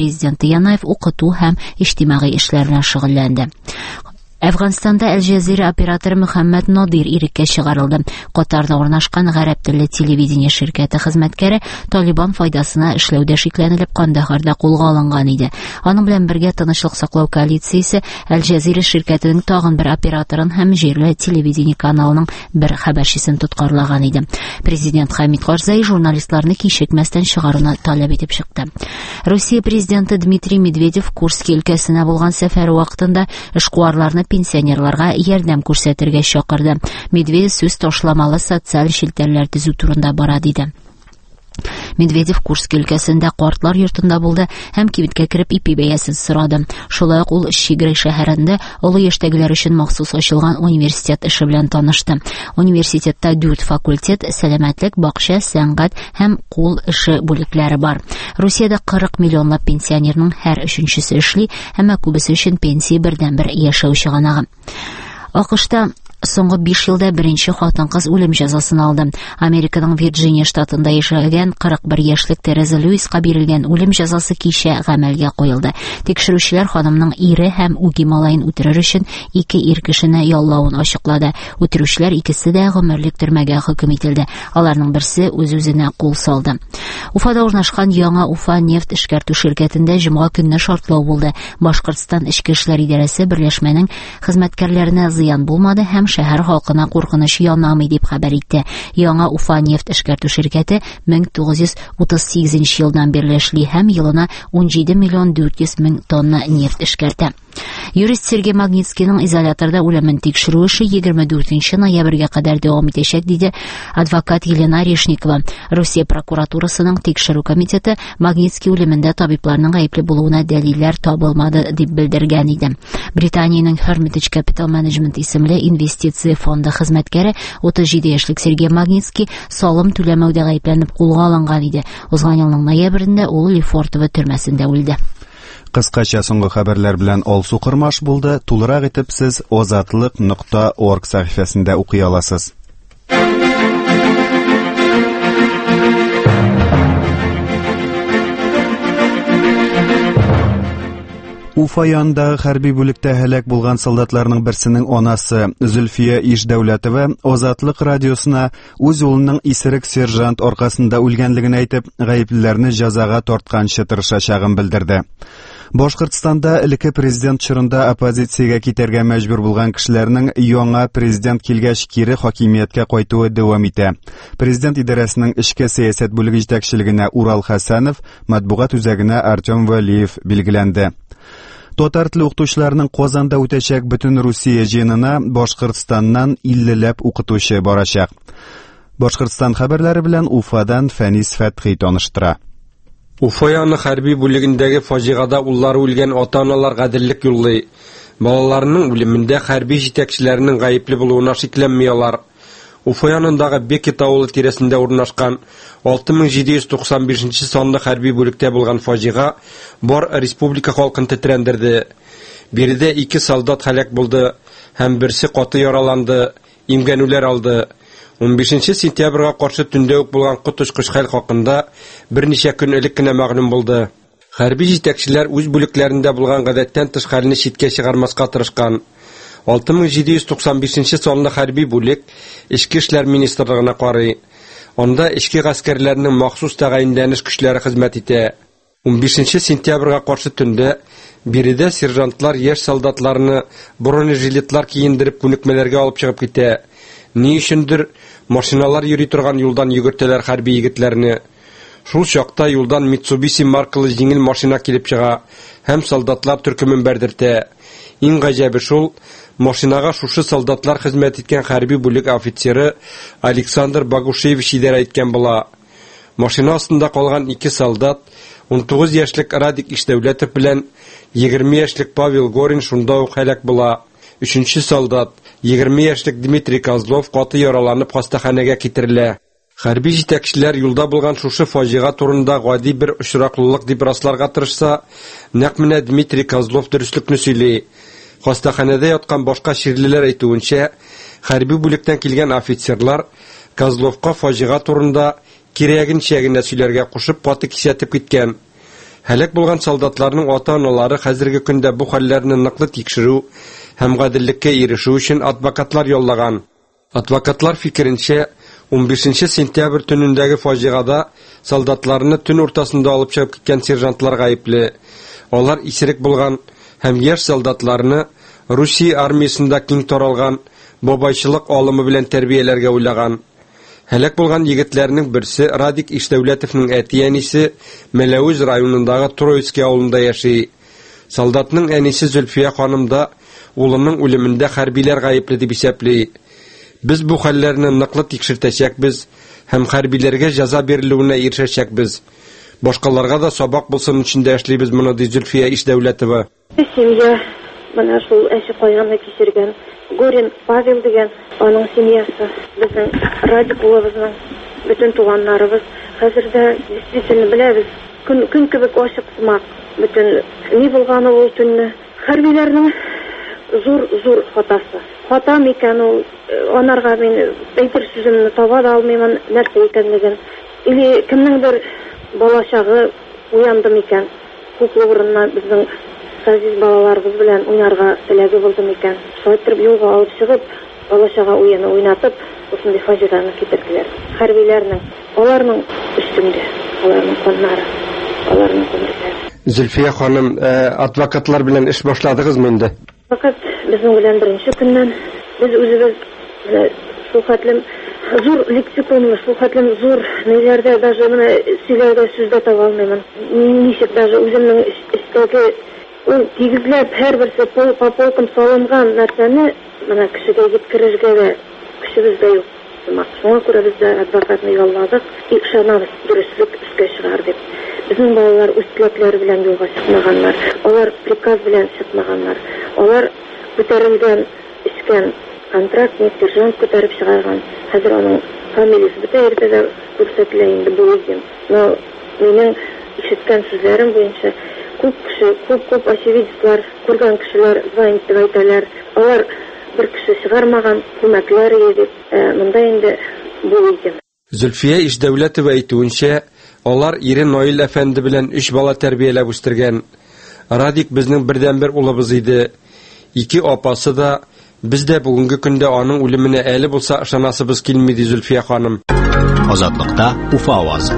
C: Янаев укыту һәм иҗтимагый эшләр белән шөгыльләнде. Әфганстанда Әл-Джазира операторы Мөхәммәд Надир иреккә чыгарылды. Катарда урнашкан гарәп телле телевидение ширкәте хезмәткәре Талибан файдасына эшләүдә шикләнелеп Кандаһарда кулга алынган иде. Аның белән бергә Тынычлык саклау коалициясе Әл-Джазира ширкәтенең тагын бер операторын һәм җирле телевидение каналының бер хәбәрчесен тоткарлаган иде. Президент Хамид Карзай журналистларны кичекмәстән чыгаруны таләп итеп чыкты. Россия президенты Дмитрий Медведев Курск өлкәсенә булган сәфәре вакытында эшкуарларны пенсионерларга ярдәм күрсәтергә чакырды. Медведев сүз ташламалы социаль челтәрләр төзү турында бара диде. Медведев Курск өлкәсендә картлар йортында булды һәм кибеткә кереп ипи бәясен сорады. Шулай ук ул Щигрей шәһәрендә олы яшьтәгеләр өчен махсус ачылган университет эше белән танышты. Университетта 4 факультет, сәламәтлек, бакча, сәнгать һәм кул эше бүлекләре бар. Русиядә 40 миллионлап пенсионерның һәр өченчесе эшли, һәм күбесе өчен пенсия бердән-бер яшәү чыганагы. АКШта соңгы 5 елда беренче хатын-кыз үлем җәзасын алды. Американың Вирджиния штатында яшәгән 41 яшьлек Тереза Льюиска бирелгән үлем җәзасы кичә гамәлгә куелды. Тикшерүчеләр ханымның ире һәм үги малаен үтерер өчен 2 ир кешене яллавын ачыклады. Үтерүчеләр икесе дә гомерлек төрмәгә хөкем ителде. Аларның берсе үз-үзенә кул салды. Уфада урнашкан яңа Уфа нефть эшкәртү ширкәтендә җомга көнне шартлау булды. Башкортстан эчке эшләр идарәсе берләшмәнең хезмәткәрләренә зыян булмады һәм шәһәр халкына куркыныч янамый дип хәбәр итте. Яңа Уфа нефть эшкәртү ширкәте 1938 елдан бирле эшли һәм елына 17 миллион 400 мең тонна нефть эшкәртә. Юрист Сергей Магнитскийның изоляторда үлемен тикшерү эше 24 ноябрьгә кадәр дәвам итәчәк, диде адвокат Елена Решникова. Россия прокуратурасының тикшерү комитеты Магнитский үлемендә табибларның гаепле булуына дәлилләр табылмады дип белдергән иде. Британиянең Hermitage Capital Management исемле инвестиция фонды хезмәткәре 37 яшьлек Сергей Магнитский салым түләмәүдә гаепләнеп кулга алынган иде. Узган елның ноябрендә ул Лефортово төрмәсендә үлде.
A: Кыскача соңгы хәбәрләр белән алсу кырмаш булды. Тулырак итеп сез ozatlik.org сәхифәсендә укый аласыз. Уфа янында хәрби бүлектә һәлак булган солдатларның берсенең анасы Зөлфия Ишдәүләтова Озатлык радиосына үз улының исерек сержант аркасында үлгәнлеген әйтеп, гаеплеләрне җәзага тартканчы тырышачагын белдерде. Башкортстанда элекке президент чорында оппозициягә китәргә мәҗбүр булган кешеләрнең яңа президент килгәч кире хакимияткә кайтуы дәвам итә. Президент идарәсенең эчке сәясәт бүлеге җитәкчелегенә Урал Хәсәнов, матбугат үзәгенә Артем Валиев билгеләнде. Татар теле укытучыларының Казанда үтәчәк бөтен Русия җыенына Башкортстаннан 50ләп укытучы барачак. Башкортстан хәбәрләре белән Уфадан Фәнис Фәтхи таныштыра.
O: Уфа яны хәрби бүлегендәге фаҗигада уллары үлгән ата-аналар гаделлек юллый. Балаларының үлемендә хәрби җитәкчеләренең гаепле булуына шикләнмыйлар. Уфа янындагы Бекет авылы тирәсендә урнашкан 6795 санлы хәрби бүлектә булган фаҗига бар республика халкын тетрәндерде. Биредә 2 солдат һәлак булды һәм берсе каты яраланды, имгәнүләр алды. 15 сентябрьгә каршы төндә үк булган коточкыч хәл хакында берничә көн элек кенә мәгълүм булды. Хәрби җитәкчеләр үз бүлекләрендә булган гадәттән тыш хәлне читкә чыгармаска тырышкан. 6795 санлы хәрби бүлек Эчке эшләр министрлыгына карый. Анда эчке гаскәрләрнең махсус тәгаенләнеш көчләре хезмәт итә. 15 сентябрьгә каршы төндә биредә сержантлар яшь солдатларны бронежилетлар киендереп күнекмәләргә алып чыгып китә. Ни өчендер машиналар йөри торган юлдан йөгертәләр хәрби егетләрне. Шул чакта юлдан Mitsubishi маркалы җиңел машина килеп чыга һәм солдатлар төркемен бәрдертә. Иң гаҗәбе шул, машинага шушы солдатлар хезмәт иткән хәрби бүлек офицеры Александр Багушевич идарә иткән була. Машина астында калган 2 солдат 19 яшьлек Радик Ишдәүләтов белән 20 яшьлек Павел Горин шунда ук һәлак була. 3-нче солдат 20 яшьлек Дмитрий Козлов каты яраланып хастаханәгә китерелә. Хәрби җитәкчеләр юлда булган шушы фаҗига турында гади бер очраклылык дип расларга тырышса, нәкъ менә Дмитрий Козлов дөреслекне сөйли. Хастаханәдә яткан башка ширлеләр әйтүенчә, хәрби бүлектән килгән офицерлар Козловка фаҗига турында кирәгенчә генә сөйләргә кушып каты кисәтеп киткән. Һәлак булган солдатларның ата-аналары хәзерге көндә бу хәлләрне ныклы тикшерү һәм гадиллеккә ирешү өчен адвокатлар яллаган. Адвокатлар фикеренчә, 15 сентябрь төнендәге фаҗигада солдатларны төн уртасында алып чыгып киткән сержантлар гаепле. Алар исерек булган һәм яшь солдатларны Русия армиясында киң таралган бабайчылык алымы белән тәрбияләргә уйлаган. Һәлак булган егетләрнең берсе Радик Ишдәүләтовның әти-әнисе Мәләвез районындагы Троицкий авылында яши. Солдатның әнисе Зөлфия ханым да улының үлемендә хәрбиләр гаепле дип исәпли. Без бу хәлләрне ныклы тикшертәчәкбез һәм хәрбиләргә җәза бирелүенә ирешәчәкбез. Башкаларга да сабак булсын өчен дә эшлибез моны, ди Зөлфия Ишдәүләтова.
P: Семья менә шул әше кайгыны кичергән Горин Павел дигән аның семьясы, безнең Радик улыбызның бөтен туганнарыбыз хәзердә действительно беләбез. Көн кебек ачык сымак. Бөтен ни булганы ул төнне хәрбиләрнең зур хатасы. Хата микән ул, анарга мин әйтер сүземне таба да алмыймын, нәрсә икәнлеген. Или кемнеңдер балачагы уянды микән? Күкле урыннан безнең газиз балаларыбыз белән уйнарга теләге булды микән? Шайтыр юлга алып чыгып, балачага уены уйнатып, шундый фаҗиганы китерделәр. Хәрбиләрнең, аларның өстендә, аларның каннары, аларның күмерләре.
O: Зөлфия ханым, адвокатлар белән эш башладыгызмы инде?
P: Фақат безнең белән беренче көннән без үзебез шул хәтлем зур лексиконлы, шул хәтлем зур ниләрдә даже менә сөйләргә сүздә таба алмыймын. Ничек даже үземнең эштәге ул тигезләп һәрберсе полком салынган нәрсәне менә кешегә җиткерергә дә көчебез дә юк. Шуңа күрә без дә адвокатны ялладык, ишанабыз дөрестлек эшкә чыгар дип. Безнең балалар үз теләкләре белән юлга чыкмаганнар. Алар приказ белән чыкмаганнар. Алар күтәрелгән, искән контрактник, сержант күтәреп чыгарган. Хәзер аның фамилиясе бөтә ердә күрсәтелә инде бу үзем. Но минең ишеткән сүзләрем буенча күп очевидцлар, күргән кешеләр звонит итеп әйтәләр. Алар бер кеше чыгармаган, күмәкләр дип, монда инде бу үзем.
O: Зөлфия Ишдәүләтова әйтүенчә, алар ире Наил әфәнде белән 3 бала тәрбияләп үстергән. Радик безнең бердәнбер улыбыз иде. 2 апасы да, без дә бүгенге көндә аның үлеменә әле булса ышанасыбыз килми, ди Зөлфия ханым.
B: Азатлыкта Уфа авазы.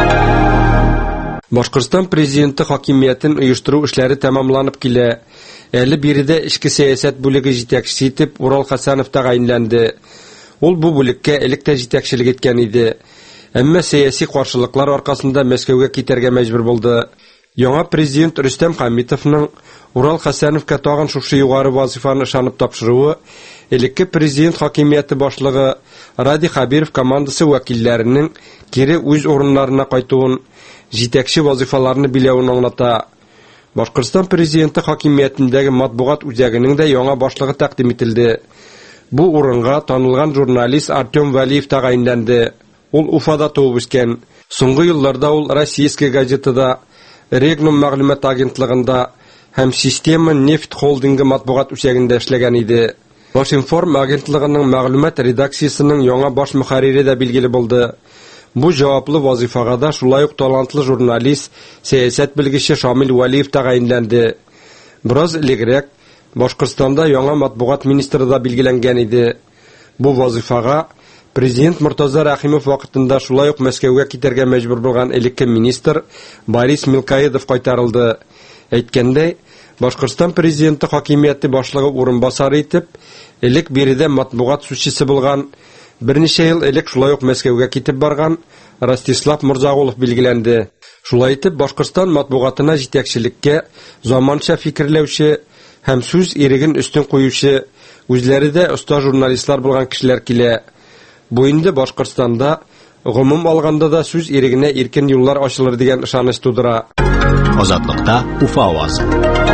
O: Башкортстан президенты хакимиятен оештыру эшләре тәмамланып килә. Әле биредә эчке сәясәт бүлеге җитәкчесе итеп Урал Хәсәнов тәгаенләнде. Ул бу бүлеккә элек тә җитәкчелек иткән иде. Әмма сәяси каршылыклар аркасында Мәскәүгә китәргә мәҗбүр булды. Яңа президент Рөстәм Хәмитовның Урал Хәсәновка тагын шушы югары вазифаны ышанып тапшыруы, элекке президент хакимияте башлыгы Ради Хабиров командасы вәкилләренең кире үз урыннарына кайтуын, җитәкче вазифаларны биләүен аңлата. Башкортстан президенты хакимиятендәге матбугат үзәгенең дә яңа башлыгы тәкъдим ителде. Бу урынга танылган журналист Артем Валиев тәгаенләнде. Ул Уфада туып үскән. Соңгы елларда ул Российская газетада, Регнум мәгълүмат агентлыгында һәм Система нефть холдингы матбугат үзәгендә эшләгән иде. Башинформ агентлыгының мәгълүмат редакциясының яңа баш мөхәррире дә билгеле булды. Бу җаваплы вазифага да шулай ук талантлы журналист, сәясәт белгече Шамил Валиев тәгаенләнде. Бераз элегрәк Башкортстанда яңа матбугат министры да билгеләнгән иде. Бу вазифага президент Муртаза Рәхимов вакытында шулай ук Мәскәүгә китәргә мәҗбүр булган элекке министр Борис Мелкаедов кайтарылды. Әйткәндәй, Башкортстан президенты хакимияте башлыгы урынбасары итеп, элек биредә матбугат сүзчесе булган, берничә ел элек шулай ук Мәскәүгә китеп барган Ростислав Мурзагулов билгеләнде. Шулай итеп, Башкортстан матбугатына җитәкчелеккә заманча фикерләүче һәм сүз иреген өстен куючы, үзләре дә оста журналистлар булган кешеләр килә. Бу инде Башкортстанда гомум алганда да сүз ирегенә иркен юллар ачылыр дигән ышаныч тудыра.
B: Азатлыкта Уфа авазы.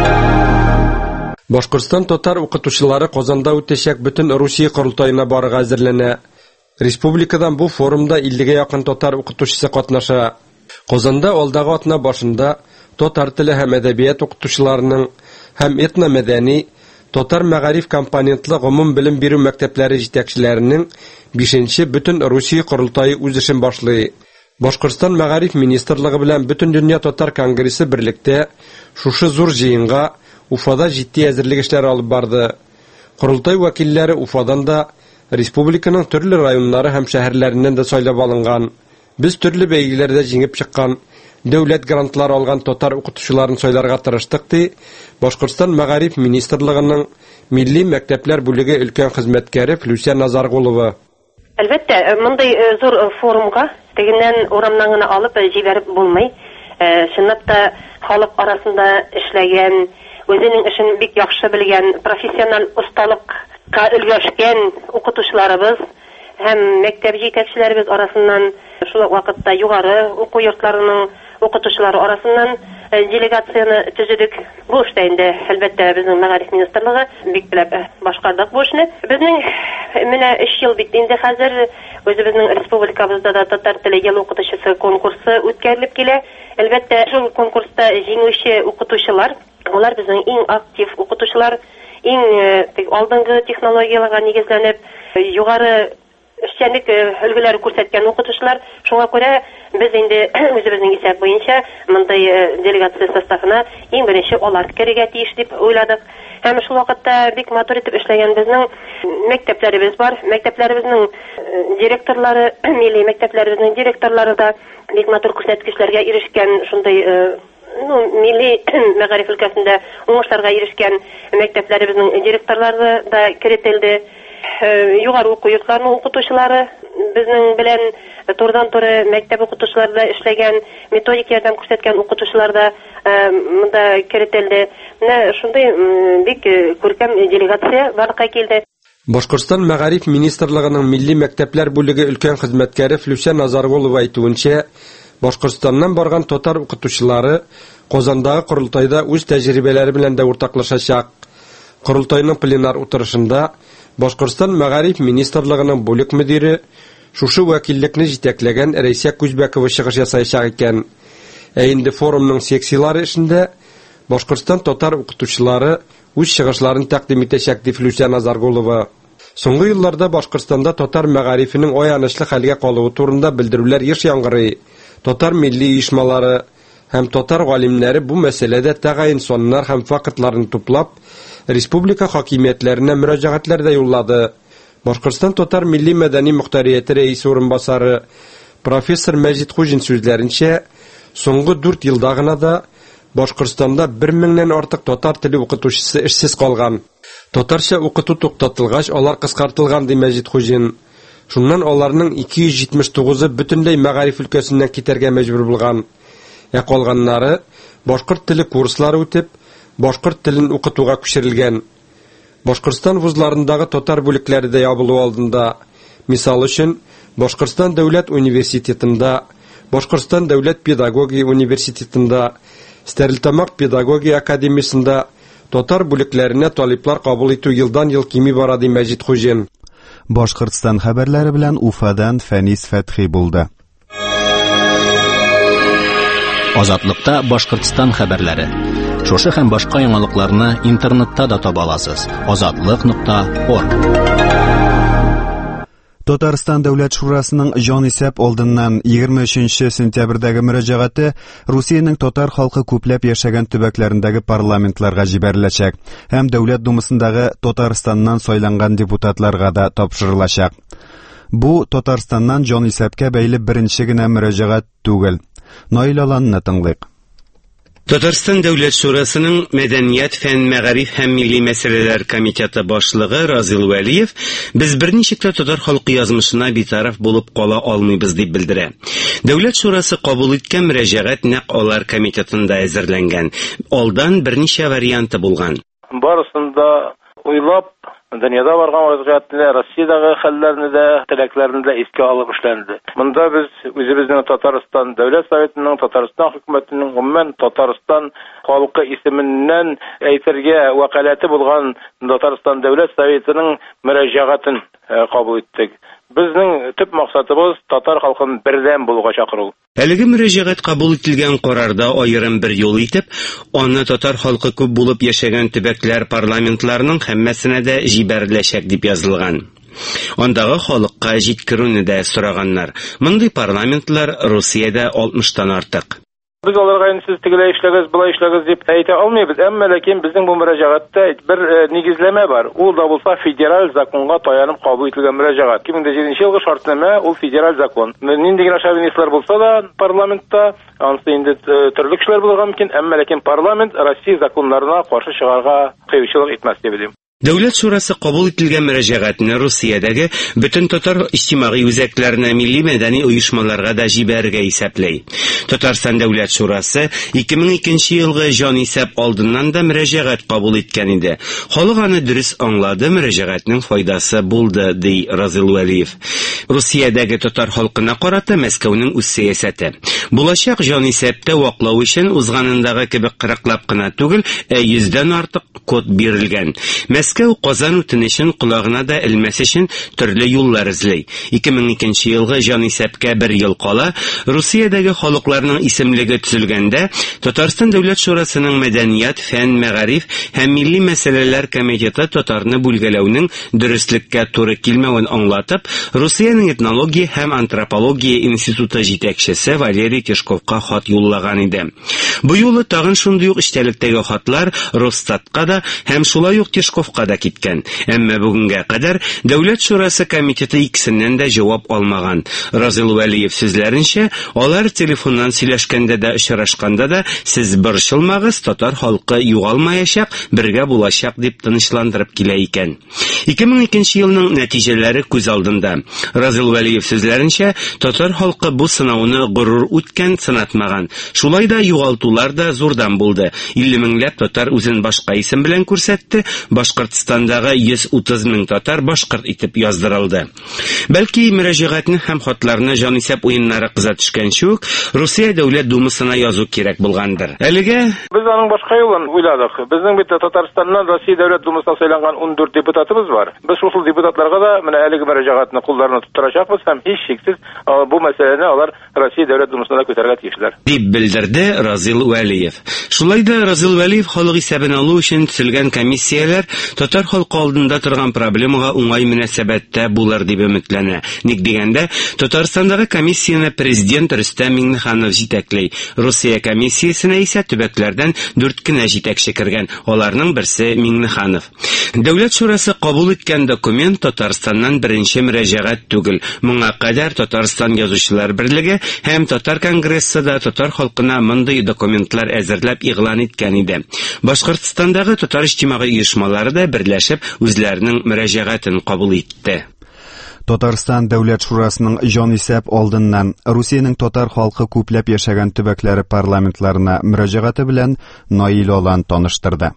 O: Башкортстан татар укытучылары Казанда үтәчәк бөтен Русия курултаена барырга әзерләнә. Республикадан бу форумда 50-гә якын татар укытучысы катнаша. Казанда алдагы атна башында татар теле һәм әдәбият укытучыларының һәм этно-мәдәни татар мәгариф компонентлы гомум белем бирү мәктәпләре җитәкчеләренең 5-нче бөтен Русия курултайы үз эшен башлый. Башкортстан мәгариф министрлыгы белән Бөтен дөнья татар конгрессы берлектә шушы зур җыенга Уфада җитди әзерлек эшләре алып барды. Курултай вәкилләре Уфадан да, республиканың төрле районнары һәм шәһәрләреннән дә сайлап алынган. Без төрле бәйгеләрдә җиңеп чыккан, дәүләт грантлары алган татар укытучыларын сайларга тырыштык ди Башкортстан мәгариф министрлыгының милли мәктәпләр бүлеге өлкән хезмәткәре Флүсә Назаргулова.
Q: Әлбәттә, мондай зур форумга тегеннән урамнан гына алып җибәреп булмый. Чынлап та халык арасында эшләгән, үзенең эшен бик яхшы белгән, профессиональ усталыкка өлгәшкән укытучыларыбыз һәм мәктәп җитәкчеләребез арасыннан, шул ук вакытта югары уку йортларының укытучылары арасыннан делегацияны төзедек. Бу эштә инде әлбәттә безнең мәгариф министрлыгы бик беләп башкардык бу эшне. Безнең менә 3 ел бит инде хәзер үзебезнең республикабызда да татар теле ел укытучысы конкурсы үткәрелеп килә. Әлбәттә шул конкурста җиңүче укытучылар, алар безнең иң актив укытучылар, иң алдынгы технологияларга нигезләнеп, югары эшчәнлек өлгеләре күрсәткән укытучылар. Шуңа күрә без инде үзебезнең исәп буенча мондай делегация составына иң беренче алар керергә тиеш дип уйладык. Һәм шул вакытта бик матур итеп эшләгән безнең мәктәпләребез бар. Мәктәпләребезнең директорлары, милли мәктәпләребезнең директорлары да бик матур күрсәткечләргә ирешкән, шундай милли мәгариф өлкәсендә уңышларга ирешкән мәктәпләребезнең директорлары да кертелде. Югары уку йортларының укытучылары безнең белән турыдан-туры мәктәп укытучыларында эшләгән, методик ярдәм күрсәткән укытучылар да монда кертелде. Менә шундый бик күркәм делегация барлыкка килде.
O: Башкортстан мәгариф министрлыгының милли мәктәпләр бүлеге өлкән хезмәткәре Флүсә Назаргулова әйтүенчә, Башкортстаннан барган татар укытучылары Казандагы курултайда үз тәҗрибәләре белән дә уртаклашачак. Курултайның пленар утырышында Башкортстан мәгариф министрлыгының бүлек мөдире шушы вәкиллекне җитәкләгән Рәйсә Күзбәкова чыгыш ясаячак икән. Инде форумның секциялары эшендә Башкортстан татар укытучылары үз чыгышларын тәкъдим итәчәк ди Флүсә Назаргулова. Соңгы елларда Башкортстанда татар мәгарифенең аянычлы хәлгә калуы турында белдерүләр еш яңгырый. Татар милли оешмалары һәм татар галимнәре бу мәсьәләдә тәгаен соннар һәм фактларны туплап, республика хакимиятләренә мөрәҗәгатьләр дә юллады. Башкортстан татар милли мәдәни мөхтәрияте рәисе урынбасары профессор Мәҗит Хуҗин сүзләренчә, соңгы 4 елда гына да Башкортстанда 1000-нән артык татар теле укытучысы эшсез калган. Татарча укыту туктатылгач, алар кыскартылган ди Мәҗит Хуҗин. Шуннан аларның 279-ы бөтенләй мәгариф өлкәсеннән китәргә мәҗбүр булган. Калганнары башкорт теле курслары үтеп, башкорт телен укытуга күчерелгән. Башкортстан вузларындагы татар бүлекләре дә ябылу алдында. Мисал өчен, Башкортстан дәүләт университетында, Башкортстан дәүләт педагогия университетында, Стәрлетамак педагогия академиясендә татар бүлекләренә талиплар кабул итү елдан-ел кими бара ди Мәҗит Хуҗин.
A: Башкортстан хәбәрләре белән Уфадан Фәнис Фәтхи булды.
B: Азатлыкта Башкортстан хәбәрләре. Шушы һәм башка яңалыкларны интернетта да таба аласыз. Azatlyk.org.
A: Татарстан дәүләт шурасының җанисәп алдыннан 23 сентябрьдәге мөрәҗәгате Русиянең татар халкы күпләп яшәгән төбәкләрендәге парламентларга җибәреләчәк һәм дәүләт думасындагы Татарстаннан сайланган депутатларга да тапшырылачак. Бу Татарстаннан җанисәпкә бәйле беренче генә мөрәҗәгать түгел. Наил Аланны тыңлыйк.
R: Татарстан дәүләт шурасының мәдәният, фән, мәгариф һәм милли мәсьәләләр комитеты башлыгы Разил Вәлиев без берничек тә татар халкы язмышына битараф булып кала алмыйбыз дип белдерә. Дәүләт шурасы кабул иткән мөрәҗәгать нәкъ алар комитетында әзерләнгән. Алдан берничә варианты булган.
S: Барысында уйлап дөньяда барган вазгыятьне, Россиядагы хәлләрне дә, теләкләрне дә искә алып эшләнде. Монда без үзебезнең Татарстан дәүләт советының, Татарстан хөкүмәтенең гомумән Татарстан халкы исеменнән әйтергә вәкаләте булган Татарстан дәүләт советының мөрәҗәгатен кабул иттек. Безнең төп максатыбыз татар халкын бердәм булуга чакыру.
R: Әлеге мөрәҗәгать кабул ителгән карарда аерым бер юл итеп, аны татар халкы күп булып яшәгән төбәкләр парламентларының һәммәсенә дә җибәреләчәк дип язылган. Андагы халыкка җиткерүне дә сораганнар. Мондый парламентлар Русиядә 60-тан артык.
S: Biz аларга сез тигеләй эшләгез, булай эшләгез дип әйтә алмыйбыз, әмма ләкин безнең бу мөрәҗәгатьтә бер нигезләмә бар. Ул да булса федераль законга таянып кабул ителгән мөрәҗәгать. 2007 елгы шартнамә ул федераль закон. Нинди генә шовинистлар булса да парламентта, анысы инде төрле кешеләр булырга мөмкин, әмма ләкин парламент Россия законнарына каршы чыгарга кыючылык итмәс дип дим.
R: Дәүләт шурасы кабул ителгән мөрәҗәгатьне Русиядәге бөтен татар иҗтимагый үзәкләренә, милли мәдәни оешмаларга да җибәрергә исәпләй. Татарстан Дәүләт шурасы 2002 елгы җанисәп алдыннан да мөрәҗәгать кабул иткән иде. Халык аны дөрес аңлады, мөрәҗәгатьнең файдасы булды, ди Разил Вәлиев. Русиядәге татар халкына карата Мәскәүнең үз сәясәте. Булачак җанисәптә ваклау өчен узганындагы кебек 40лап кына түгел, 100дән артык код бирелгән. Мәскәү Казан үтенечен колагына да элмәс өчен төрле юллар эзли. 2002 елгы җанисәпкә 1 ел кала Русиядәге халыкларның исемлеге төзелгәндә Татарстан Дәүләт шурасының мәдәният, фән, мәгариф һәм милли мәсьәләләр комитеты татарны бүлгәләүнең дөреслеккә туры килмәвен аңлатып, Русиянең этнология һәм антропология институты җитәкчесе Валерий Тишковка хат юллаган иде. Бу юлы тагын шундый ук эчтәлектәге хатлар Росстатка да һәм шулай ук Тишковка да киткән. Әмма бүгенгә кадәр Дәүләт шурасы комитеты икесеннән дә җавап алмаган. Разил Вәлиев сүзләренчә, алар телефоннан сөйләшкәндә дә, очрашканда да сез борчылмагыз, татар халкы югалмаячак, бергә булачак дип тынычландырып килә икән. 2002 елның нәтиҗәләре күз алдында. Разил Вәлиев сүзләренчә, татар халкы бу сынауны горур үткән, сынатмаган. Шулай да югалтулар да зурдан булды. 50 меңләп татар үзен башка исем белән күрсәтте. Башкортстандагы 130 мең татар башкорт итеп яздырылды. Бәлки мөрәҗәгатьне һәм хатларны җанисәп уеннары кыза төшкән чук, Русия Дәүләт Думасына язу кирәк булгандыр. Әлегә
S: без аның башка юлын уйладык. Безнең бит Татарстаннан Россия Дәүләт Думасына сайланган 14 депутатыбыз бар. Без шул депутатларга да менә әлеге мөрәҗәгатьне кулларына тоттырачакбыз һәм һич шиксез бу мәсьәләне алар Россия Дәүләт Думасына күтәрергә тиешләр,
R: дип белдерде Разил Вәлиев. Шулай да Разил Вәлиев халык исәбен алу өчен төзелгән комиссияләр татар халкы алдында торган проблемага уңай мөнәсәбәттә булыр дип өметләнә. Ник дигәндә, Татарстандагы комиссияне президент Рөстәм Миңнеханов җитәкләй. Русия комиссиясенә исә төбәкләрдән 4 кенә җитәкче кергән. Аларның берсе Миңнеханов. Дәүләт шурасы кабул иткән документ Татарстаннан беренче мөрәҗәгать түгел. Моңа кадәр Татарстан язучылар берлеге һәм Татар конгрессы да татар халкына мондый документлар әзерләп игълан иткән иде. Башкортстандагы татар иҗтимагый оешмалары да берләшеп үзләренең мөрәҗәгатен кабул итте.
A: Татарстан Дәүләт шурасының җанисәп алдыннан Русиянең татар халкы күпләп яшәгән төбәкләре парламентларына мөрәҗәгате белән Наил Алан таныштырды.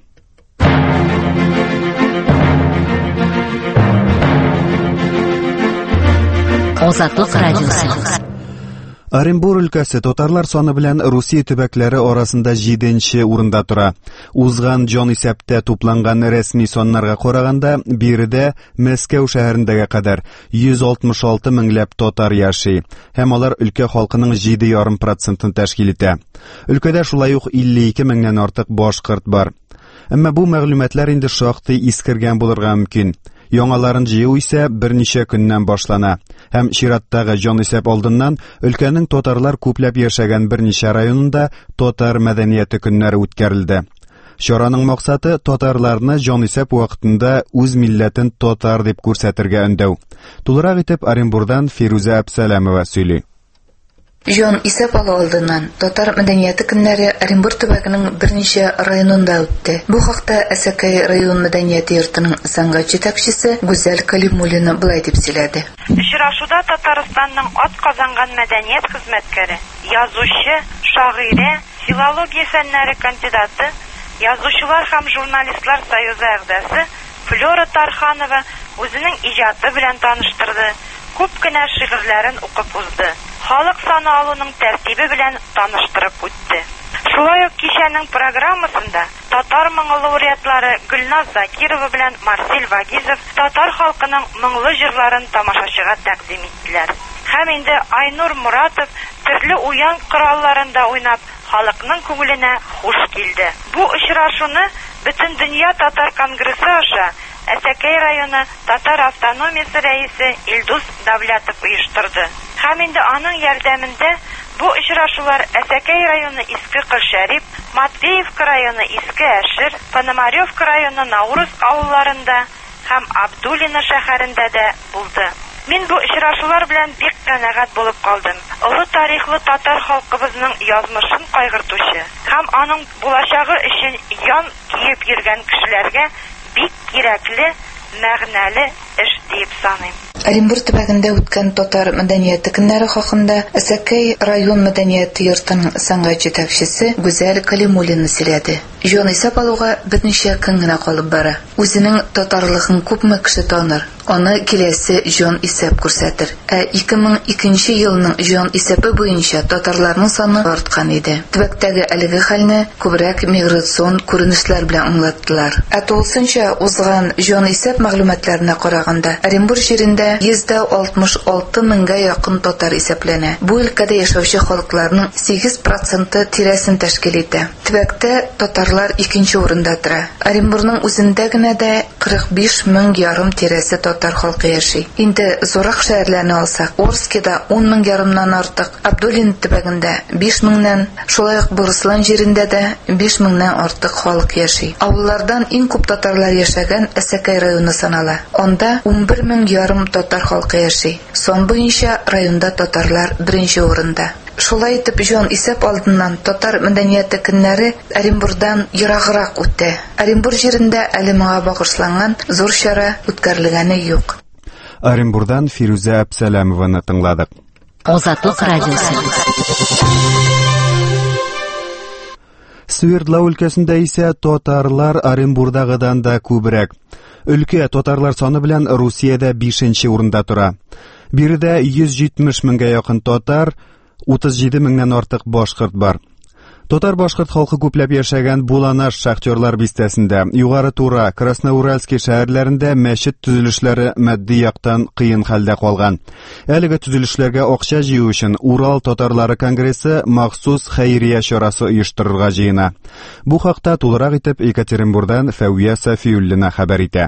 C: Азатлык радиосы.
A: Оренбур өлкәсе татарлар саны белән Русия төбәкләре арасында 7нче урында тора. Узган җанисәптә тупланган рәсми саннарга караганда, биредә Мәскәү шәһәрендәге кадәр 166 меңләп татар яши, һәм алар өлкә халкының 7,5% тәшкил итә. Өлкәдә шулай ук 52 меңнән артык башкорт бар. Әмма бу мәгълүматлар инде шактый искергән булырга мөмкин. Яңаларын җыю исә берничә көннән башлана. Һәм чираттагы җанисәп алдыннан өлкәнең татарлар күпләп яшәгән берничә районында татар мәдәнияте көннәре үткәрелде. Чараның максаты татарларны җанисәп вакытында үз милләтен татар дип күрсәтергә өндәү. Тулырак итеп Оренбурдан Фируза Әбсәләмова сөйли.
T: Жон исәп алу алдыннан татар мәдәнияте көннәре Оренбур төбәгенең берничә районында үтте. Бу хакта Әсәкәй район мәдәнияте йортының сәнгать җитәкчесе Гүзәл Калимуллина былай дип сөйләде.
U: Очрашуда Татарстанның атказанган мәдәният хезмәткәре, язучы, шагыйрә, филология фәннәре кандидаты, язучылар һәм журналистлар союзы әгъзасы Флора Тарханова үзенең иҗаты белән таныштырды. Күп кенә шигырьләрен укып узды. Халык саны алуның тәртибе белән таныштырып үтте. Шулай ук кичәнең программасында татар моңлы лауреатлары Гөлназ Закирова белән Марсель Вагизов татар халкының моңлы җырларын тамашачыга тәкъдим иттеләр. Һәм инде Айнур Муратов төрле уян коралларында уйнап, халыкның күңеленә хуш килде. Бу очрашуны Бөтен дөнья татар конгрессы аша Әсәкәй районы татар автономиясе рәисе Илдус Давлятов оештырды. Һәм инде аның ярдәмендә бу очрашулар Әсәкәй районы Иске Кылшәрип, Матвеевка районы Иске Әшир, Пономаревка районы Наурыз авылларында һәм Абдулино шәһәрендә дә булды. Мин бу очрашулар белән бик канәгать булып калдым. Олы тарихлы татар халкыбызның язмышын кайгыртучы һәм аның булачагы өчен ян киеп йөргән кешеләргә бик кирәкле, мәгънәле эш дип саныйм.
T: Оренбур төбәгендә үткән татар мәдәнияте көннәре хакында Әсәкәй район мәдәнияте йортының сәнгать җитәкчесе Гүзәл Калимуллина сөйләде. Җан исәп алуга берничә көн генә калып бара. Үзенең татарлыгын күпме кеше таныр. Аны киләсе җан исәп күрсәтер. 2002 елның җан исәпе буенча татарларның саны арткан иде. Төбәктәге әлеге хәлне күбрәк миграцион күренешләр белән аңлаттылар. Тулысынча узган җан исәп мәгълүматларына караганда, Оренбур җирендә 166 меңгә якын татар исәпләнә. Бу өлкәдә яшәүче халыкларның 8% тирәсен тәшкил итә. Төбәктә татарлар 2нче урында тора. Оренбурның үзендә генә дә 45 мең ярым тирәсе татар халкы яши. Инде зурак шәһәрләрне алсак, Орскида 10 мең ярымнан артык, Абдулин төбәгендә 5 меңнән, шулай ук Бурыслан җирендә дә 5 меңнән артык халык яши. Авыллардан иң күп татарлар яшәгән Әсәкәй районы санала. Анда 11 мең ярым татар халкы яши. Сон буенча районда татарлар 1нче урында. Шулай итеп, җан исәп алдыннан татар мәдәнияте көннәре Оренбурдан ераграк үтә. Оренбур җирендә әле моңа багышланган зур чара үткәрелгәне юк.
A: Оренбурдан Фируза Әбсәләмованы тыңладык.
C: Азатлык радиосы.
A: Свердлов өлкәсендә исә татарлар Оренбурдагыдан да күбрәк. Өлкә татарлар саны белән Русиядә 5нче урында тора. Биредә 170 меңгә якын татар, 37 меңнән артык башкорт бар. Татар-башкорт халкы күпләп яшәгән Буланаш шахтёрлар бистәсендә, Югары Тура, Красноуральский шәһәрләрендә мәчет төзелешләре матди яктан кыен хәлдә калган. Әлеге төзелешләргә акча җыю өчен Урал татарлары конгрессы махсус хәйрия чарасы оештырырга җыена. Бу хакта тулырак итеп Екатеринбургдан Фәвия Сафиуллина хәбәр итә.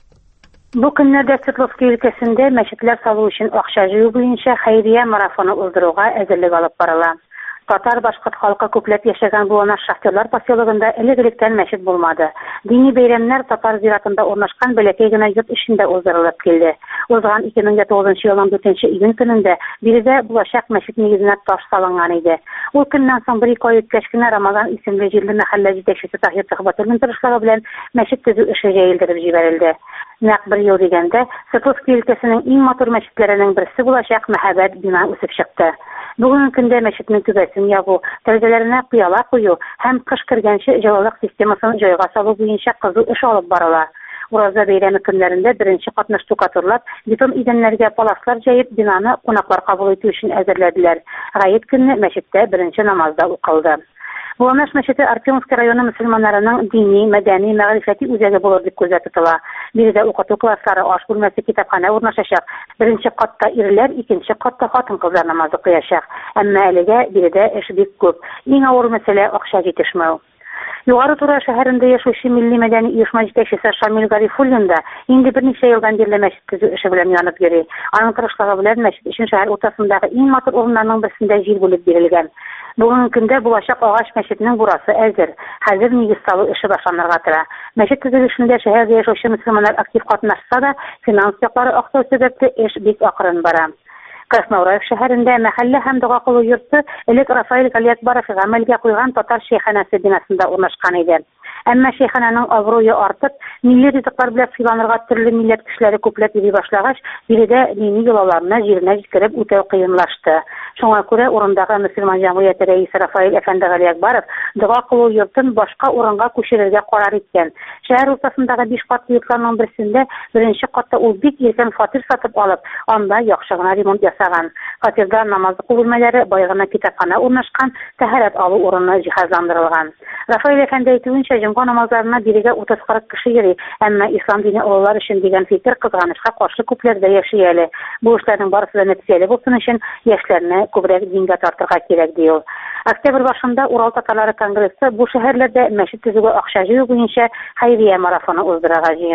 D: Бу көннәрдә Свердловский өлкәсендә мәчетләр салу өчен акча җыю буенча хәйрия марафоны уздыруга әзерлек алып барыла. Татар-башкорт халкы күпләп яшәгән Буланаш шахтёрлар поселогында элек-электән мәчет булмады. Дини бәйрәмнәр татар зиратында урнашкан бәләкәй генә йорт эчендә уздырылып килде. Узган 2009 елның 4 июнь көнендә биредә булачак мәчет нигезенә таш салынган иде. Ул көннән соң 1-2 ай үткәч кенә Рамазан исемле җирле мәхәллә җитәкчесе Таһир Төхбәтуллин тырышлыгы белән мәчет төзү эше җәелдереп җибәрелде. Нәкъ 1 ел дигәндә Свердловский өлкәсенең иң матур мәчетләренең берсе булачак Мәхәббәт бина үсеп чыкты. Бүген көндә мәчетнең түбәсен ябу, тәрәзәләренә куяла кую һәм кыш кергәнче җылылык системасын җайга салу буенча кызу эш алып барыла. Ураза бәйрәме көннәрендә беренче катнаш штукатурлап, бетон идәннәргә паласлар җәеп, бинаны кунаклар кабул итү өчен әзерләделәр. Гает көнне мәчеттә беренче намазда укылды. Буланаш мәчете Артемовский районы мөселманнарының дини, мәдәни, мәгърифәти үзәге булыр дип күздә тотыла. Биредә укыту класслары, аш бүлмәсе, китапханә урнашачак. Беренче катта ирләр, икенче катта хатын-кызлар намаз укыячак. Әмма әлегә биредә эш бик күп. Иң авыр мәсьәлә акча җитешмәү. Югары Тура шәһәрендә яшәүче милли мәдәни оешма җитәкчесе Шамил Гарифуллин да инде берничә елдан бирле мәчет төзү эше белән янып йөри. Аның тырышлыгы белән мәчет өчен шәһәр уртасындагы иң матур урыннарның берсендә җир бүлеп бирелгән. Бүген көндә булачак агач мәчетнең бурасы әзер. Хәзер нигез салу эше башланырга тора. Мәчет төзелешендә шәһәрдә яшәүче мөселманнар актив катнашса да, финанс яклары аксау сәбәпле эш бик акрын бара. Красноуральск шәһәрендә мәхәллә һәм дуга кылу йорты элек Рафаэль Галиякбаров гамәлгә куйган татар шәйханәсе бинасында урнашкан иде. Әмма шәйханәнең абруе артып, милли ризыклар белән сыйланырга төрле милләт кешеләре күпләп йөри башлагач, биредә дини йолаларны җиренә җиткереп үтәү кыенлашты. Шуңа күрә урындагы мөселман җәмгыяте рәисе Рафаэль әфәнде Галиякбаров дуга кылу йортын башка урынга күчерергә карар иткән. Шәһәр уртасындагы 5 катлы йортларның берсендә беренче катта ул бик иркен фатир сатып алып, анда яхшы гына ремонт ясаган. Фатирда намаз уку бүлмәләре, бай гына китапханә урнашкан, тәһарәт алу урыны җиһазландырылган. Рафаэль әфәнде әйтүенчә, җомга намазларына бирегә 30-40 кеше йөри, әмма ислам дине олылар өчен дигән фикер кызганычка каршы күпләрдә яши әле. Бу эшләрнең барысы да нәтиҗәле булсын өчен яшьләрне күбрәк дингә тартырга кирәк ди ул. Октябрь башында Урал татарлары конгрессы бу шәһәрләрдә мәчет төзүгә акча җыю буенча хәйрия марафоны уздырырга җыена.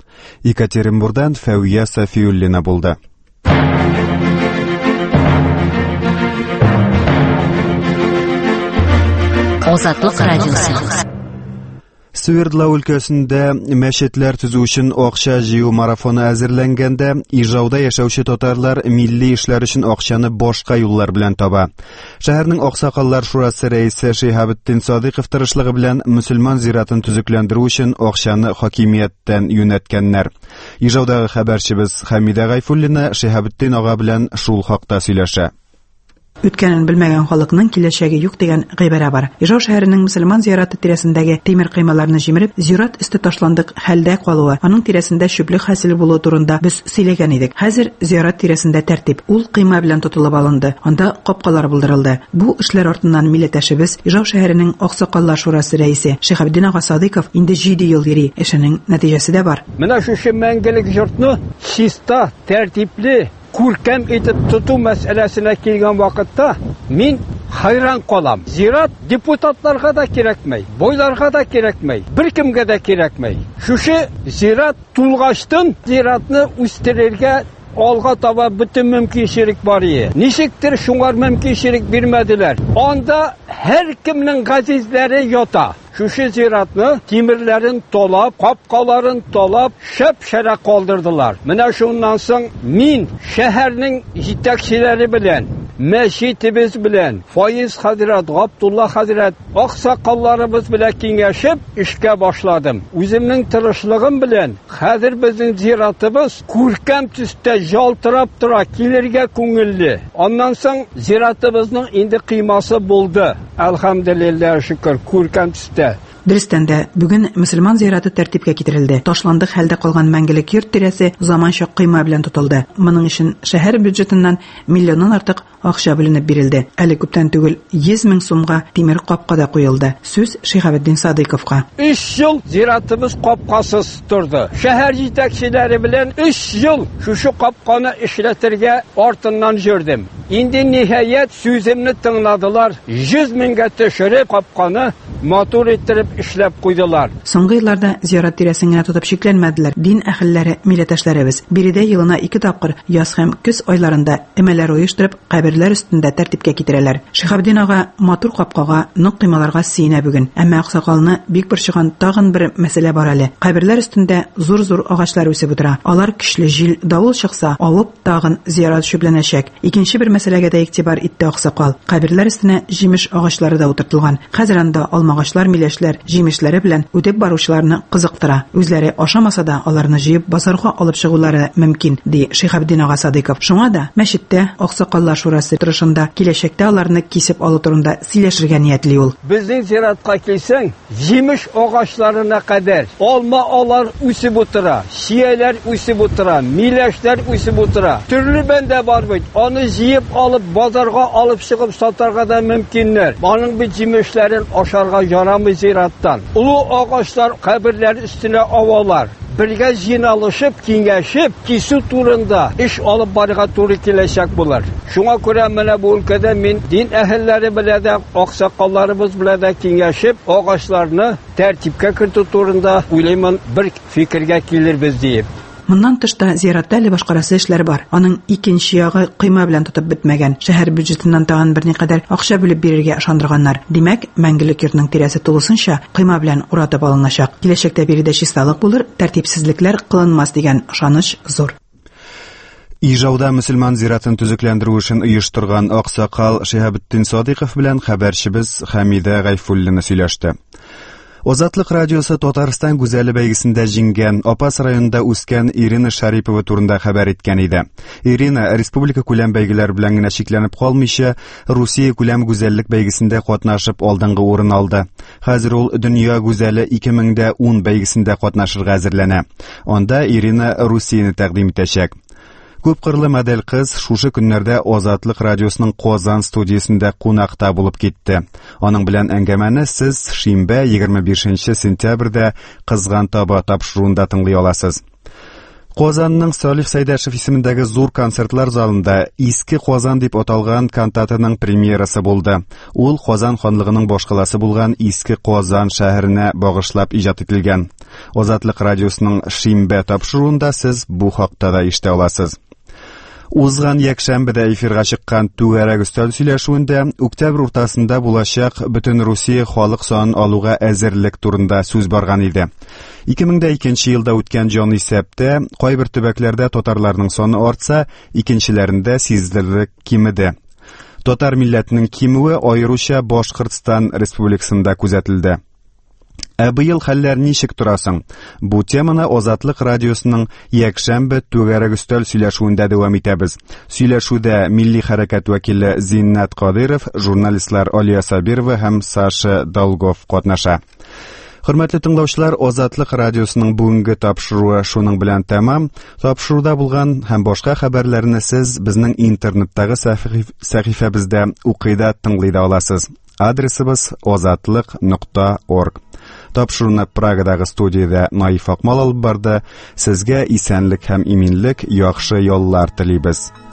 A: Екатеринбурдан Фәвия Сафиуллина булды.
C: Азатлык радиосы.
A: Свердлов өлкәсендә мәчетләр төзү өчен акча җыю марафоны әзерләнгәндә, Ижауда яшәүче татарлар милли эшләр өчен акчаны башка юллар белән таба. Шәһәрнең Аксакаллар шурасы рәисе Шиһабетдин Садыйков тырышлыгы белән мөселман зиратын төзекләндерү өчен акчаны хакимияттән юнәткәннәр. Ижаудагы хәбәрчебез Хәмидә Гайфуллина Шиһабетдин ага белән шул хакта сөйләшә.
E: Үткәнен белмәгән халыкның киләчәге юк дигән гыйбарә бар. Ижау шәһәренең мөселман зираты тирәсендәге тимер кыймаларны җимереп, зират өсте ташландык хәлдә калуы, аның тирәсендә чүплек хасил булуы турында без сөйләгән идек. Хәзер зират тирәсендә тәртип, ул кыйма белән тотылып алынды. Анда капкалар булдырылды. Бу эшләр артыннан милләттәшебез Ижау шәһәренең Аксакаллар шурасы рәисе Шиһабетдин ага Садыйков инде 7 ел йөри, эшенең нәтиҗәсе дә бар.
V: Менә шушы мәңгелек йортны чиста, тәртипле күркәм итеп тоту мәсьәләсенә килгән вакытта мин хайран калам. Зират депутатларга да кирәкмәй, бойларга да кирәкмәй, беркемгә дә кирәкмәй. Шушы зират тулгачтын зиратны үстерергә алга таба бөтен мөмкинчелек бар иде. Ничектер шуңар мөмкинчелек бирмәделәр. Анда һәр кемнең газизләре ята. Шушы зиратны тимерләрен толап, капкаларын толап, шәп-шәрә калдырдылар. Менә шуннан соң мин шәһәрнең җитәкчеләре белән, мәчетебез белән, Фаиз хәзрәт, Габдулла хәзрәт, аксакалларыбыз белән киңәшеп эшкә башладым. Үземнең тырышлыгым белән хәзер безнең зиратыбыз күркәм төстә ялтырап тора, килергә күңелле. Аннан соң зиратыбызның инде кыймасы булды. Әлхәмдүлилләһ шөкер, күркәм төстә.
E: Дөрестән дә бүген мөселман зираты тәртипкә китерелде. Ташландык хәлдә калган мәңгелек йорт тирәсе заманча кыйма белән тотылды. Моның өчен шәһәр бюджетыннан миллионнан артык акча бүленеп бирелде. Әле күптән түгел 100 мең сумга тимер капка да куелды. Сүз Шиһабетдин Садыйковка.
V: 3 ел зиратыбыз капкасыз торды. Шәһәр җитәкчеләре белән 3 ел шушы капканы эшләтергә артыннан җөрдем. Инде ниһаять сүземне тыңладылар. 100 меңгә төшереп капканы матур иттереп эшләп куйдылар.
E: Соңгы елларда зират тирәсен генә тотып шикләнмәделәр. Дин әһелләре, милләттәшләребез биредә елына 2 тапкыр яз һәм көз айларында әмәләр оештырып, каберләр өстендә тәртипкә китерәләр. Шиһабетдин ага матур капкага, нык кыймаларга сөенә бүген. Әмма Аксакалны бик борчыган тагын бер мәсьәлә бар әле. Каберләр үстендә зур-зур агачлар үсеп утыра. Алар көчле җил, давыл чыкса, авып тагын зират шөпләнәчәк. Икенче бер мәсьәләгә дә игътибар итте Аксакал. Каберләр үстенә җимеш агачлары да утыртылган. Хәзер анда алмагачлар, миләшләр, җимешләре белән үтеп баручыларны кызыктыра. Үзләре ашамаса да аларны җыеп базарга алып чыгулары мөмкин, ди Шиһабетдин ага Садыйков. Шуңа да мәчеттә Аксакаллар шурасы тырышында киләчәктә аларны кисеп алу турында сөйләшергә ниятли ул.
V: Безнең зиратка килсәң, җимеш агачларына кадәр алма-алар үсеп утыра, шияләр үсеп утыра, миләшләр үсеп утыра. Төрле бәндә бар бит. Аны җыеп алып базарга алып чыгып сатарга да мөмкиннәр. Аның бит җимешләрен ашарга ярамый зираттан. Улы агачлар каберләр өстенә авалар. Бергә җыйналышып, киңәшеп, кисү турында эш алып барырга туры киләчәк булыр. Шуңа күрә менә бу өлкәдә мин дин әһелләре белән дә, аксакалларыбыз белән дә киңәшеп, агачларны тәртипкә кертү турында уйлыймын, бер фикергә килербез дип.
E: Моннан тышта зиратта әле башкарасы эшләр бар. Аның икенче ягы кыйма белән тотып бетмәгән. Шәһәр бюджетыннан тагын берникадәр акча бүлеп бирергә ышандырганнар. Димәк, мәңгелек йортның тирәсе тулысынча кыйма белән уратып алыначак. Киләчәктә биредә чисталык булыр, тәртипсезлекләр кылынмас дигән ышаныч зур.
A: Ижауда мөселман зиратын төзекләндерү өчен оештырган Аксакал Шиһабетдин Садыйков белән хәбәрчебез Хәмидә Гайфуллина сөйләште. Азатлык радиосы Татарстан гүзәле бәйгесендә җиңгән Апас районында үскән Ирина Шарипова турында хәбәр иткән иде. Ирина республика күләм бәйгеләр белән генә шикләнеп калмыйча, Русия күләм гүзәллек бәйгесендә катнашып алдынгы урын алды. Хәзер ул Дөнья гүзәле 2010 бәйгесендә катнашырга әзерләнә. Анда Ирина Русияне тәкъдим итәчәк. Күп кырлы модель кыз шушы көннәрдә Азатлык радиосының Казан студиясендә кунакта булып китте. Аның белән әңгәмәне сез шимбә 25 сентябрьдә Кызган таба тапшыруында тыңлый аласыз. Казанның Салих Сайдашев исемендәге зур концертлар залында Иске Казан дип аталган кантатаның премьерасы булды. Ул Казан ханлыгының башкаласы булган Иске Казан шәһәренә багышлап иҗат ителгән. Азатлык радиосының шимбә тапшыруында сез бу хакта да ишетә аласыз. Узган якшәмбедә эфирга чыккан түгәрәк өстәл сөйләшүендә октябрь уртасында булачак бөтен Русия халык санын алуга әзерлек турында сүз барган иде. 2002 елда үткән җан исәптә кайбер төбәкләрдә татарларның саны артса, икенчеләрендә сиздерлек кимеде. Татар милләтенең кимүе аеруча Башкортстан Республикасында күзәтелде. Быел хәлләр ничек торасың? Бу теманы Азатлык радиосының якшәмбе түгәрәк өстәл сөйләшүендә дәвам итәбез. Сөйләшүдә Милли хәрәкәт вәкиле Зиннат Кадыров, журналистлар Алия Сабирова һәм Саша Долгов катнаша. Хөрмәтле тыңлаучылар, Азатлык радиосының бүгенге тапшыруы шуның белән тәмам. Тапшыруда булган һәм башка хәбәрләрне сез безнең интернеттагы сәхифәбездә укый да тыңлый да аласыз. Адресыбыз azatlyk.org. Тапшыруны Прагадагы студиядә Наиф Акмал алып барды. Сезгә исәнлек һәм иминлек, яхшы яллар телибез.